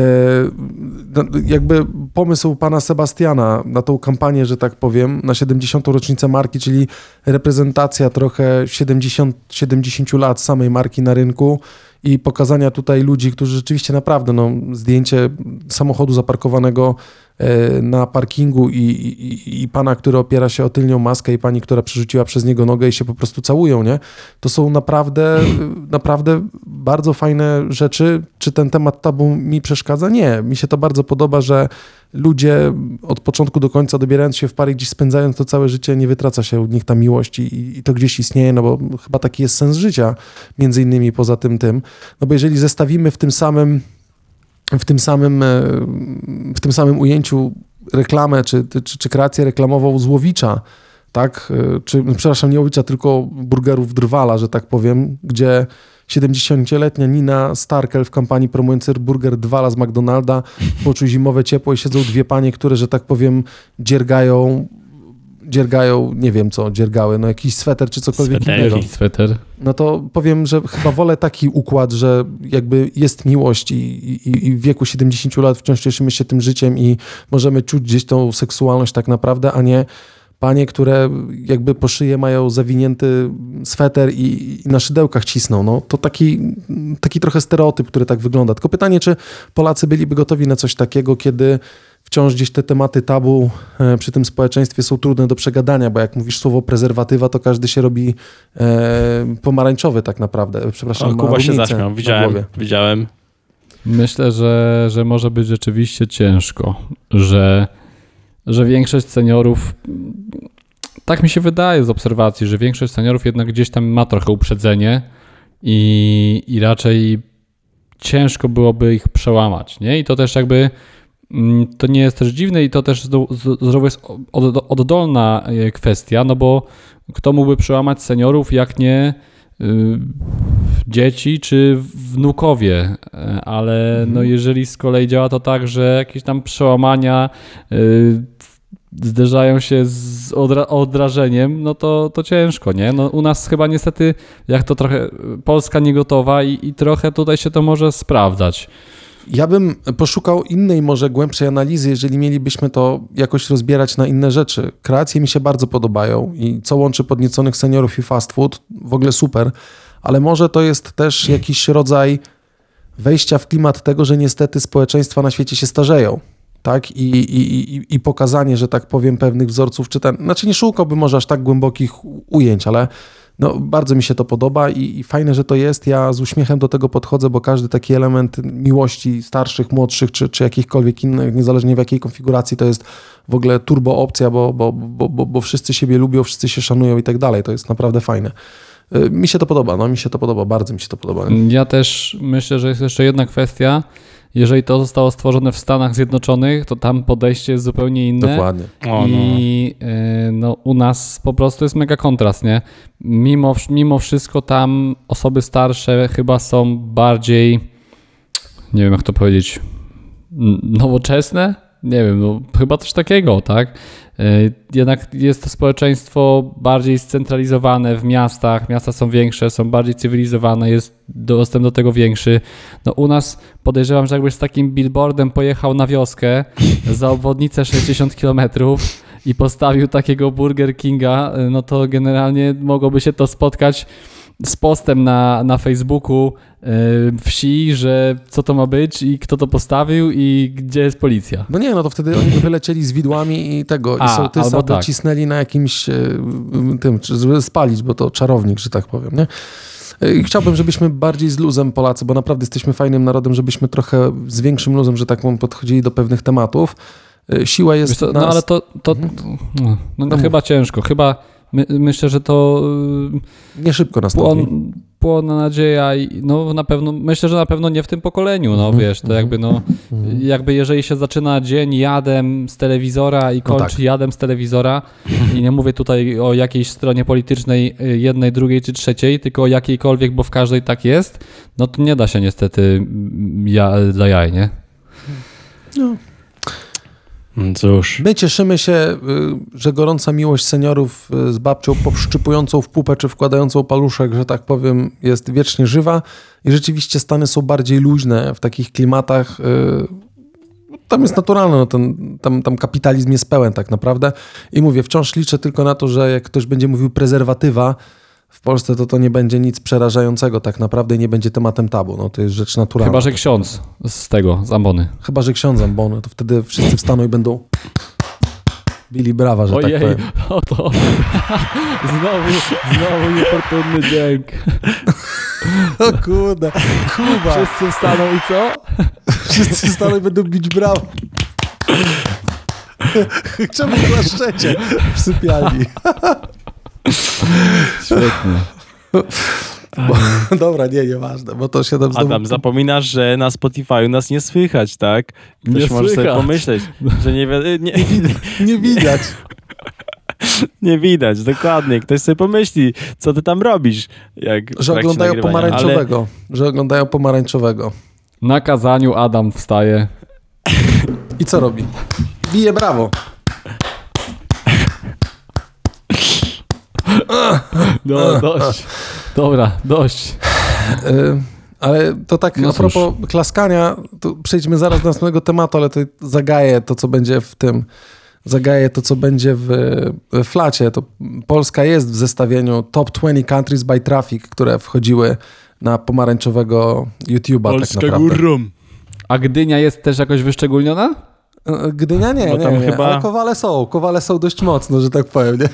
jakby pomysł pana Sebastiana na tą kampanię, że tak powiem, na 70. rocznicę marki, czyli reprezentacja trochę 70 lat samej marki na rynku i pokazania tutaj ludzi, którzy rzeczywiście naprawdę, zdjęcie samochodu zaparkowanego na parkingu i pana, który opiera się o tylnią maskę i pani, która przerzuciła przez niego nogę i się po prostu całują, nie? To są naprawdę bardzo fajne rzeczy. Czy ten temat tabu mi przeszkadza? Nie. Mi się to bardzo podoba, że ludzie od początku do końca dobierając się w pary, gdzieś spędzając to całe życie, nie wytraca się od nich ta miłość i to gdzieś istnieje, no bo chyba taki jest sens życia, między innymi poza tym. No bo jeżeli zestawimy w tym samym ujęciu reklamę, czy kreację reklamową z Łowicza, tak? Przepraszam, nie Łowicza, tylko burgerów Drwala, że tak powiem, gdzie 70-letnia Nina Starkel w kampanii promującej burger Drwala z McDonalda poczuł zimowe ciepło i siedzą dwie panie, które, że tak powiem, dziergają, nie wiem co, dziergały, jakiś sweter czy cokolwiek innego. Sweter. No to powiem, że chyba wolę taki układ, że jakby jest miłość i w wieku 70 lat wciąż cieszymy się tym życiem i możemy czuć gdzieś tą seksualność tak naprawdę, a nie panie, które jakby po szyję mają zawinięty sweter i na szydełkach cisną. No to taki trochę stereotyp, który tak wygląda. Tylko pytanie, czy Polacy byliby gotowi na coś takiego, kiedy wciąż gdzieś te tematy tabu przy tym społeczeństwie są trudne do przegadania, bo jak mówisz słowo prezerwatywa, to każdy się robi pomarańczowy tak naprawdę. Przepraszam, Kuba się zaśmiał, widziałem. Myślę, że może być rzeczywiście ciężko, że większość seniorów, tak mi się wydaje z obserwacji, że większość seniorów jednak gdzieś tam ma trochę uprzedzenie i raczej ciężko byłoby ich przełamać, nie? I to też jakby to nie jest też dziwne i to też zdrowo jest oddolna kwestia, no bo kto mógłby przełamać seniorów, jak nie dzieci czy wnukowie, ale no jeżeli z kolei działa to tak, że jakieś tam przełamania zderzają się z odrażeniem, no to ciężko, nie? No u nas chyba niestety, jak to trochę Polska nie gotowa i trochę tutaj się to może sprawdzać. Ja bym poszukał innej, może głębszej analizy, jeżeli mielibyśmy to jakoś rozbierać na inne rzeczy. Kreacje mi się bardzo podobają i co łączy podnieconych seniorów i fast food, w ogóle super, ale może to jest też jakiś rodzaj wejścia w klimat tego, że niestety społeczeństwa na świecie się starzeją. Tak? I pokazanie, że tak powiem, pewnych wzorców, znaczy nie szukałbym może aż tak głębokich ujęć, ale bardzo mi się to podoba i fajne, że to jest. Ja z uśmiechem do tego podchodzę, bo każdy taki element miłości starszych, młodszych, czy jakichkolwiek innych, niezależnie w jakiej konfiguracji, to jest w ogóle turbo opcja, bo wszyscy siebie lubią, wszyscy się szanują i tak dalej. To jest naprawdę fajne. Mi się to podoba, bardzo mi się to podoba. Ja też myślę, że jest jeszcze jedna kwestia. Jeżeli to zostało stworzone w Stanach Zjednoczonych, to tam podejście jest zupełnie inne. Dokładnie. I u nas po prostu jest mega kontrast, nie? Mimo wszystko tam osoby starsze chyba są bardziej, nie wiem jak to powiedzieć, nowoczesne? Nie wiem, no chyba coś takiego, tak? Jednak jest to społeczeństwo bardziej scentralizowane w miastach, miasta są większe, są bardziej cywilizowane, jest dostęp do tego większy. No u nas podejrzewam, że jakbyś z takim billboardem pojechał na wioskę za obwodnicę 60 km i postawił takiego Burger Kinga, no to generalnie mogłoby się to spotkać z postem na Facebooku wsi, że co to ma być i kto to postawił i gdzie jest policja. No nie, no to wtedy oni by wylecieli z widłami i tego, i sołtysa docisnęli na jakimś tym, żeby spalić, bo to czarownik, że tak powiem, nie? I chciałbym, żebyśmy bardziej z luzem Polacy, bo naprawdę jesteśmy fajnym narodem, żebyśmy trochę z większym luzem, że tak powiem, podchodzili do pewnych tematów. Siła jest... Co, no ale to chyba ciężko, myślę, że to nie szybko nastąpi. Płonna nadzieja i no na pewno, myślę, że na pewno nie w tym pokoleniu, no wiesz, to jakby jeżeli się zaczyna dzień jadem z telewizora i kończy jadem z telewizora i nie mówię tutaj o jakiejś stronie politycznej jednej, drugiej czy trzeciej, tylko o jakiejkolwiek, bo w każdej tak jest, no to nie da się niestety dla jaj, nie? No. Cóż. My cieszymy się, że gorąca miłość seniorów z babcią powszczypującą w pupę czy wkładającą paluszek, że tak powiem, jest wiecznie żywa i rzeczywiście Stany są bardziej luźne w takich klimatach. Tam jest naturalne, no tam kapitalizm jest pełen tak naprawdę i mówię, wciąż liczę tylko na to, że jak ktoś będzie mówił prezerwatywa w Polsce, to nie będzie nic przerażającego tak naprawdę i nie będzie tematem tabu. No, to jest rzecz naturalna. Chyba, że ksiądz z ambony. Chyba, że ksiądz z ambony, to wtedy wszyscy wstaną i będą bili brawa, że ojej, tak powiem. O to znowu niefortunny dźwięk. O kurde, Kuba. Wszyscy wstaną i co? Wszyscy wstaną i będą bić brawa. Czemu klaszczecie w sypialni? Świetnie. Dobra, nieważne, bo to się tam znowu... Adam, zapominasz, że na Spotify'u nas nie słychać, tak? Ktoś może sobie pomyśleć, że nie widać. Nie widać, dokładnie. Ktoś sobie pomyśli, co ty tam robisz. Że oglądają pomarańczowego. Że oglądają pomarańczowego. Na kazaniu Adam wstaje. I co robi? Bije brawo. No, dość. Dobra, dość. Ale to tak a propos klaskania, to przejdźmy zaraz do następnego tematu, ale to zagaje to, co będzie w tym, w flacie. To Polska jest w zestawieniu Top 20 Countries by Traffic, które wchodziły na pomarańczowego YouTube'a. Polska tak naprawdę. górą. A Gdynia jest też jakoś wyszczególniona? Gdynia nie, chyba... ale Kowale są dość mocno, że tak powiem, nie?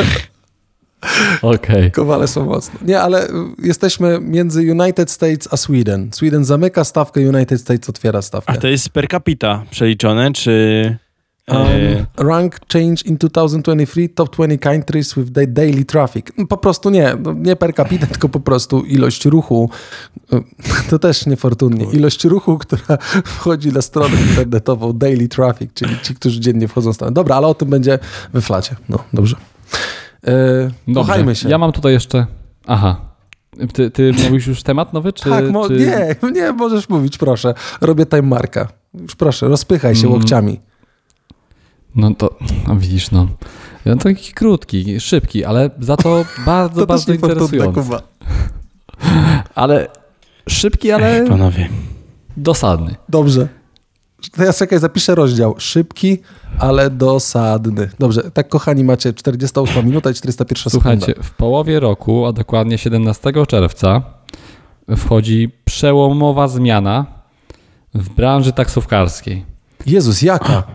Okej. Kowale są mocno. Nie, ale jesteśmy między United States a Sweden. Sweden zamyka stawkę, United States otwiera stawkę. A to jest per capita przeliczone, czy... Rank change in 2023, top 20 countries with daily traffic. Po prostu nie per capita, tylko po prostu ilość ruchu. To też niefortunnie. Ilość ruchu, która wchodzi na stronę internetową, daily traffic, czyli ci, którzy dziennie wchodzą na stronę. Dobra, ale o tym będzie we flacie. No, dobrze. Kochajmy się. Ja mam tutaj jeszcze... Aha. Ty mówisz już temat nowy? Czy, tak, nie, możesz mówić, proszę. Robię time marka. Już proszę, rozpychaj się łokciami. No to, widzisz, no. Ja taki krótki, szybki, ale za to bardzo, bardzo interesujący. Ale szybki, ale panowie, dosadny. Dobrze. To ja czekaj, zapiszę rozdział. Szybki, ale dosadny. Dobrze, tak kochani macie 48 minuta i 401 sekunda. Słuchajcie, w połowie roku, a dokładnie 17 czerwca wchodzi przełomowa zmiana w branży taksówkarskiej. Jezus, jaka?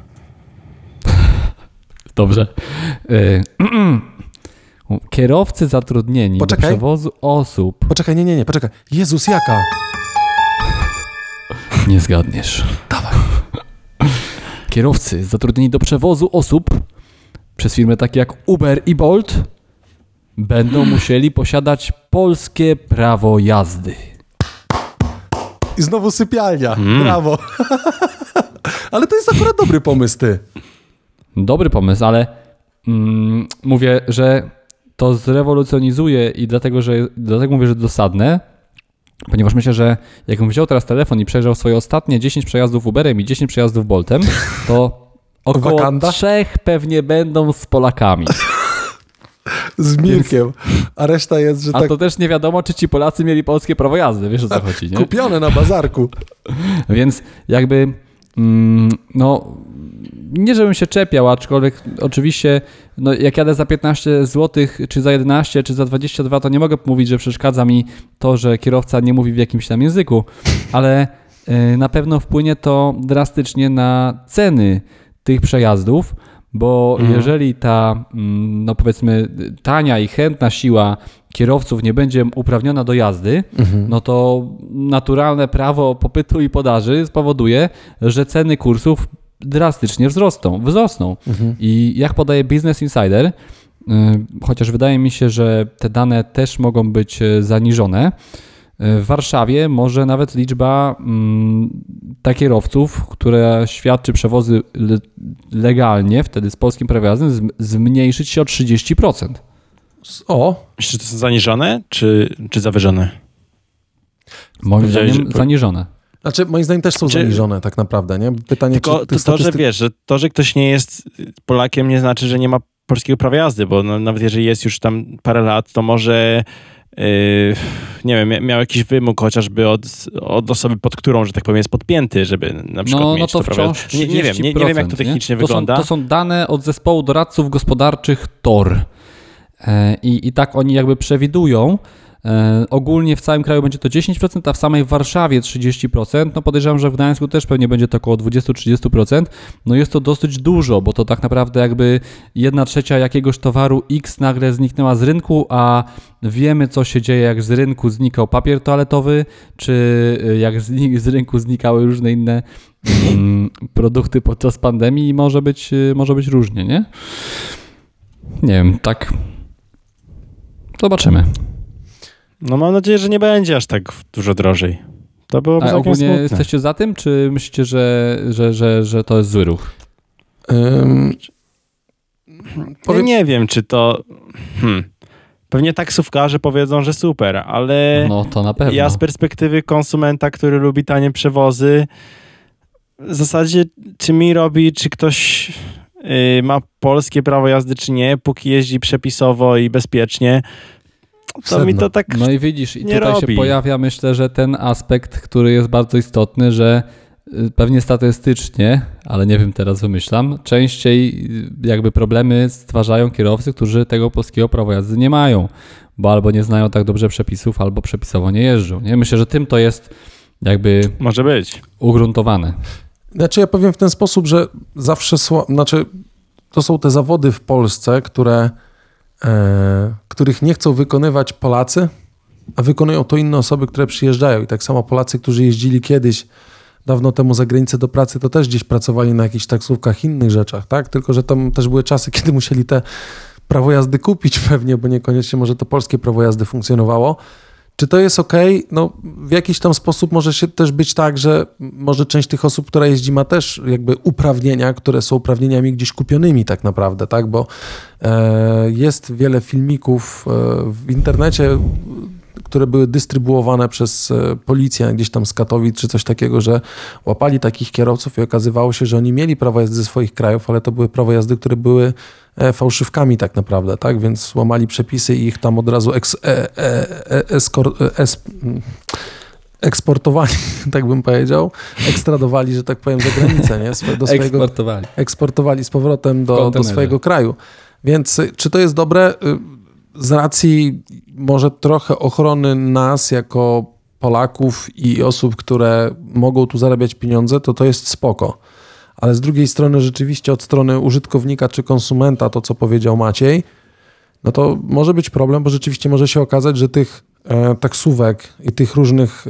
Dobrze. Kierowcy zatrudnieni do przewozu osób... Poczekaj, nie, poczekaj. Jezus, jaka? Nie zgadniesz. Dawaj. Kierowcy zatrudnieni do przewozu osób przez firmy takie jak Uber i Bolt będą musieli posiadać polskie prawo jazdy. I znowu sypialnia. Brawo. Ale to jest akurat dobry pomysł, ty. Dobry pomysł, ale mówię, że to zrewolucjonizuje i dlatego mówię, że dosadne, ponieważ myślę, że jakbym wziął teraz telefon i przejrzał swoje ostatnie 10 przejazdów Uberem i 10 przejazdów Boltem, to około 3 pewnie będą z Polakami. Z Mirkiem. A reszta jest, że A to też nie wiadomo, czy ci Polacy mieli polskie prawo jazdy, wiesz o co chodzi, nie? Kupione na bazarku. Więc jakby, no, nie żebym się czepiał, aczkolwiek oczywiście, no, jak jadę za 15 zł, czy za 11, czy za 22, to nie mogę mówić, że przeszkadza mi to, że kierowca nie mówi w jakimś tam języku, ale na pewno wpłynie to drastycznie na ceny tych przejazdów, bo jeżeli ta, no powiedzmy, tania i chętna siła kierowców nie będzie uprawniona do jazdy, no to naturalne prawo popytu i podaży spowoduje, że ceny kursów drastycznie wzrosną. I jak podaje Business Insider, chociaż wydaje mi się, że te dane też mogą być zaniżone, w Warszawie może nawet liczba kierowców, która świadczy przewozy legalnie, wtedy z polskim prawem jazdy, zmniejszyć się o 30%. Myślisz, że to są zaniżone, czy zawyżone? Moim zdaniem zaniżone. Znaczy, moim zdaniem też są zaniżone tak naprawdę, nie? Pytanie, tylko czy że wiesz, że to, że ktoś nie jest Polakiem, nie znaczy, że nie ma polskiego prawa jazdy, bo no, nawet jeżeli jest już tam parę lat, to może nie wiem, miał jakiś wymóg chociażby od osoby, pod którą, że tak powiem, jest podpięty, żeby na przykład mieć to prawo. wciąż Nie wiem, jak to technicznie wygląda. To są dane od zespołu doradców gospodarczych TOR. I tak oni jakby przewidują. Ogólnie w całym kraju będzie to 10%, a w samej Warszawie 30%. No podejrzewam, że w Gdańsku też pewnie będzie to około 20-30%. No jest to dosyć dużo, bo to tak naprawdę jakby 1/3 jakiegoś towaru X nagle zniknęła z rynku, a wiemy, co się dzieje, jak z rynku znikał papier toaletowy, czy jak z rynku znikały różne inne produkty podczas pandemii i może być różnie, nie? Nie wiem, tak. Zobaczymy. No mam nadzieję, że nie będzie aż tak dużo drożej. To byłoby całkiem ogólnie smutne. jesteście za tym, czy myślicie, że to jest zły ruch? Nie wiem, czy to... Pewnie taksówkarze powiedzą, że super, ale no, to na pewno. Ja z perspektywy konsumenta, który lubi tanie przewozy, w zasadzie czy mi robi, czy ktoś ma polskie prawo jazdy, czy nie, póki jeździ przepisowo i bezpiecznie, to mi to tak no i widzisz, i tutaj robi. się pojawia, myślę, że ten aspekt, który jest bardzo istotny, że pewnie statystycznie, ale nie wiem, teraz wymyślam, częściej jakby problemy stwarzają kierowcy, którzy tego polskiego prawa jazdy nie mają, bo albo nie znają tak dobrze przepisów, albo przepisowo nie jeżdżą. Nie? Myślę, że tym to jest jakby może być ugruntowane. Znaczy ja powiem w ten sposób, że zawsze to są te zawody w Polsce, których nie chcą wykonywać Polacy, a wykonują to inne osoby, które przyjeżdżają. I tak samo Polacy, którzy jeździli kiedyś dawno temu za granicę do pracy, to też gdzieś pracowali na jakichś taksówkach, innych rzeczach, tak? Tylko że tam też były czasy, kiedy musieli te prawo jazdy kupić pewnie, bo niekoniecznie może to polskie prawo jazdy funkcjonowało. Czy to jest okej? No w jakiś tam sposób może się też być tak, że może część tych osób, która jeździ, ma też jakby uprawnienia, które są uprawnieniami gdzieś kupionymi tak naprawdę, tak? Bo jest wiele filmików w internecie, które były dystrybuowane przez policję gdzieś tam z Katowic czy coś takiego, że łapali takich kierowców i okazywało się, że oni mieli prawo jazdy ze swoich krajów, ale to były prawo jazdy, które były fałszywkami tak naprawdę, tak? Więc łamali przepisy i ich tam od razu eksportowali, tak bym powiedział, ekstradowali, że tak powiem, za granicę, nie? Eksportowali z powrotem do swojego kraju. Więc czy to jest dobre? Z racji może trochę ochrony nas jako Polaków i osób, które mogą tu zarabiać pieniądze, to jest spoko. Ale z drugiej strony rzeczywiście od strony użytkownika czy konsumenta, to co powiedział Maciej, no to może być problem, bo rzeczywiście może się okazać, że tych taksówek i tych różnych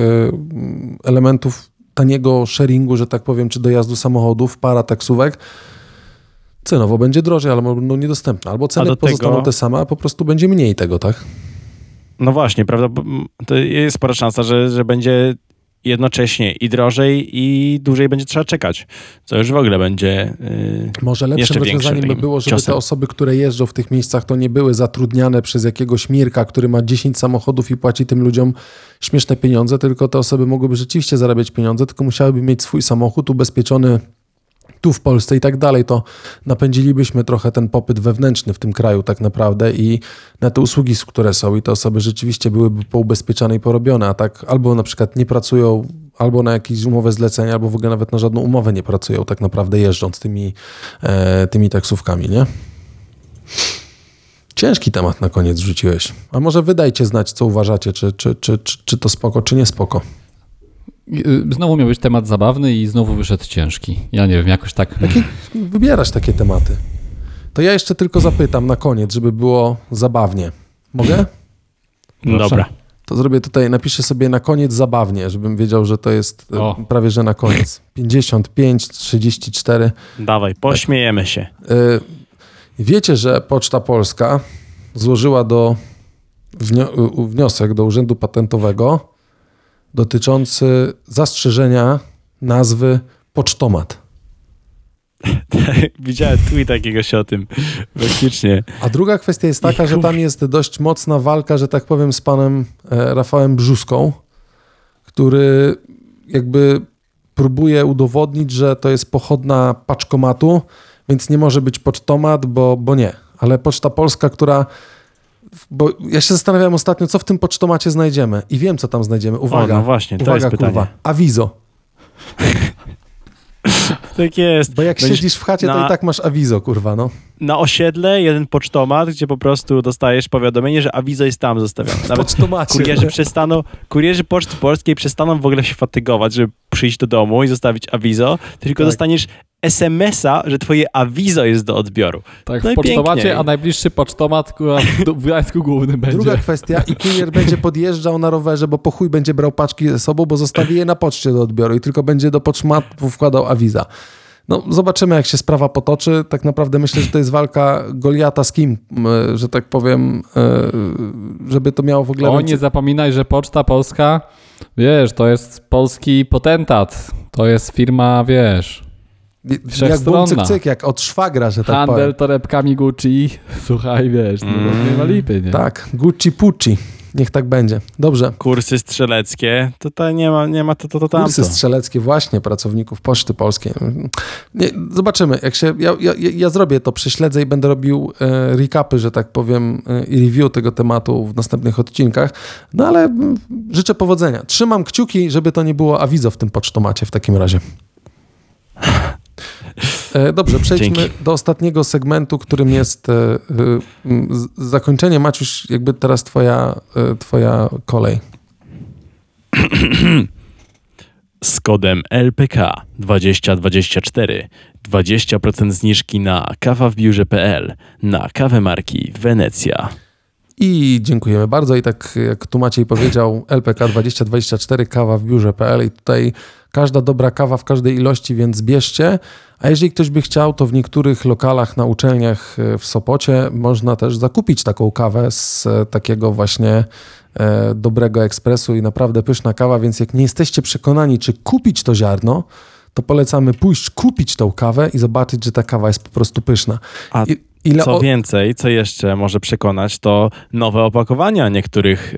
elementów taniego sharingu, że tak powiem, czy dojazdu samochodów, para taksówek, Cenowo będzie drożej, ale będą niedostępne. Albo ceny pozostaną te same, a po prostu będzie mniej tego, tak? No właśnie, prawda? To jest spora szansa, że będzie jednocześnie i drożej, i dłużej będzie trzeba czekać. Co już w ogóle będzie może lepszym rozwiązaniem by było, żeby te osoby, które jeżdżą w tych miejscach, to nie były zatrudniane przez jakiegoś Mirka, który ma 10 samochodów i płaci tym ludziom śmieszne pieniądze, tylko te osoby mogłyby rzeczywiście zarabiać pieniądze, tylko musiałyby mieć swój samochód ubezpieczony tu w Polsce i tak dalej, to napędzilibyśmy trochę ten popyt wewnętrzny w tym kraju tak naprawdę i na te usługi, które są i te osoby rzeczywiście byłyby poubezpieczane i porobione, a tak albo na przykład nie pracują, albo na jakieś umowę zlecenia, albo w ogóle nawet na żadną umowę nie pracują tak naprawdę jeżdżąc tymi taksówkami, nie? Ciężki temat na koniec rzuciłeś. A może wy dajcie znać, co uważacie, czy to spoko, czy nie spoko. Znowu miał być temat zabawny i znowu wyszedł ciężki. Ja nie wiem, jakoś tak... Wybierasz takie tematy. To ja jeszcze tylko zapytam na koniec, żeby było zabawnie. Mogę? Dobra. To zrobię tutaj, napiszę sobie na koniec zabawnie, żebym wiedział, że to jest prawie, że na koniec. 55, 34. Dawaj, pośmiejemy się. Wiecie, że Poczta Polska złożyła wniosek do Urzędu Patentowego dotyczący zastrzeżenia nazwy pocztomat. Widziałem tweet jakiegoś o tym. Faktycznie. A druga kwestia jest taka, że tam jest dość mocna walka, że tak powiem, z panem Rafałem Brzuską, który jakby próbuje udowodnić, że to jest pochodna paczkomatu, więc nie może być pocztomat, bo nie. Ale Poczta Polska, bo ja się zastanawiałem ostatnio, co w tym pocztomacie znajdziemy. I wiem, co tam znajdziemy. Uwaga. No właśnie, to jest pytanie. Kurwa. Awizo. Tak jest. Bo jak siedzisz w chacie, to i tak masz awizo, kurwa, no. Na osiedle jeden pocztomat, gdzie po prostu dostajesz powiadomienie, że awizo jest tam zostawione. Nawet pocztomacie. Kurierzy Poczty Polskiej przestaną w ogóle się fatygować, żeby przyjść do domu i zostawić awizo, tylko dostaniesz SMS-a, że twoje awizo jest do odbioru. Tak, no w pocztomacie, pięknie. A najbliższy pocztomat w Gdańsku Głównym będzie. Druga kwestia, i kurier będzie podjeżdżał na rowerze, bo po chuj będzie brał paczki ze sobą, bo zostawi je na poczcie do odbioru i tylko będzie do pocztomatu wkładał awiza. No, zobaczymy, jak się sprawa potoczy. Tak naprawdę myślę, że to jest walka Goliata z kim, że tak powiem, żeby to miało w ogóle... Nie zapominaj, że Poczta Polska, wiesz, to jest polski potentat. To jest firma, wiesz... Jak bum, cyk, cyk, jak od szwagra, że tak powiem. Handel torebkami Gucci, słuchaj, wiesz, nie ma lipy, nie? Tak, Gucci Pucci. Niech tak będzie. Dobrze. Kursy strzeleckie, to nie ma to tamto. Kursy strzeleckie właśnie pracowników Poczty Polskiej. Nie, zobaczymy. Jak się, ja zrobię to, prześledzę i będę robił recapy, że tak powiem, i review tego tematu w następnych odcinkach. No ale życzę powodzenia. Trzymam kciuki, żeby to nie było awizo w tym pocztomacie w takim razie. Dobrze, przejdźmy do ostatniego segmentu, którym jest zakończenie. Maciuś, jakby teraz twoja kolej. Z kodem LPK 2024 20% zniżki na kawawbiurze.pl na kawę marki Wenecja. I dziękujemy bardzo. I tak jak tu Maciej powiedział, LPK 2024 kawa w biurze.pl i tutaj każda dobra kawa w każdej ilości, więc bierzcie. A jeżeli ktoś by chciał, to w niektórych lokalach na uczelniach w Sopocie można też zakupić taką kawę z takiego właśnie dobrego ekspresu i naprawdę pyszna kawa, więc jak nie jesteście przekonani, czy kupić to ziarno, to polecamy pójść kupić tą kawę i zobaczyć, że ta kawa jest po prostu pyszna. Co więcej, co jeszcze może przekonać, to nowe opakowania niektórych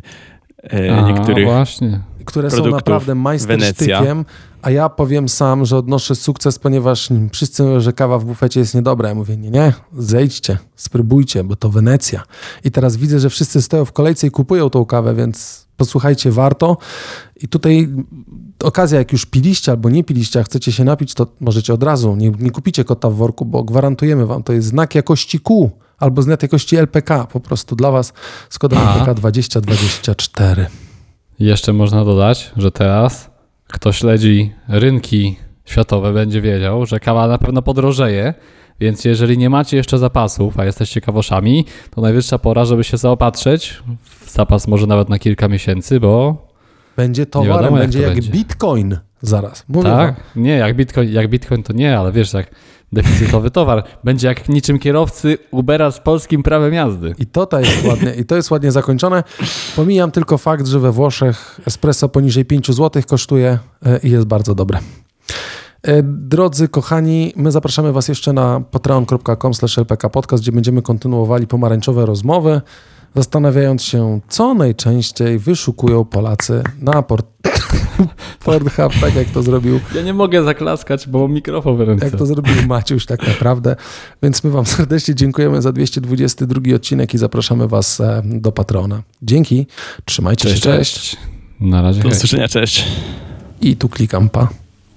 właśnie. Które są naprawdę majstersztykiem, a ja powiem sam, że odnoszę sukces, ponieważ wszyscy mówią, że kawa w bufecie jest niedobra. Ja mówię, nie, zejdźcie, spróbujcie, bo to Wenecja. I teraz widzę, że wszyscy stoją w kolejce i kupują tą kawę, więc posłuchajcie, warto. I tutaj okazja, jak już piliście albo nie piliście, a chcecie się napić, to możecie od razu, nie kupicie kota w worku, bo gwarantujemy wam, to jest znak jakości Q albo znak jakości LPK, po prostu dla was z kodem LPK 2024. Jeszcze można dodać, że teraz kto śledzi rynki światowe, będzie wiedział, że kawa na pewno podrożeje, więc jeżeli nie macie jeszcze zapasów, a jesteście kawoszami, to najwyższa pora, żeby się zaopatrzyć w zapas może nawet na kilka miesięcy, bo będzie towarem, będzie jak Bitcoin. Zaraz. Mówię tak? Nie, jak Bitcoin to nie, ale wiesz, jak deficytowy towar. Będzie jak niczym kierowcy Ubera z polskim prawem jazdy. I to jest ładnie zakończone. Pomijam tylko fakt, że we Włoszech espresso poniżej 5 zł kosztuje i jest bardzo dobre. Drodzy kochani, my zapraszamy was jeszcze na patreon.com/lpkpodcast, gdzie będziemy kontynuowali pomarańczowe rozmowy, zastanawiając się, co najczęściej wyszukują Polacy na Pornhub, tak jak to zrobił. Ja nie mogę zaklaskać, bo mam mikrofon w ręce. Jak to zrobił Maciuś tak naprawdę. Więc my wam serdecznie dziękujemy za 222 odcinek i zapraszamy was do Patrona. Dzięki, trzymajcie się. Cześć. Na razie. Do usłyszenia, cześć. I tu klikam pa.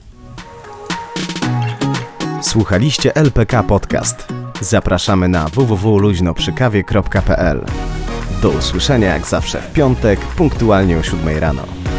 Słuchaliście LPK Podcast. Zapraszamy na www.luźnoprzykawie.pl. Do usłyszenia jak zawsze w piątek, punktualnie o 7 rano.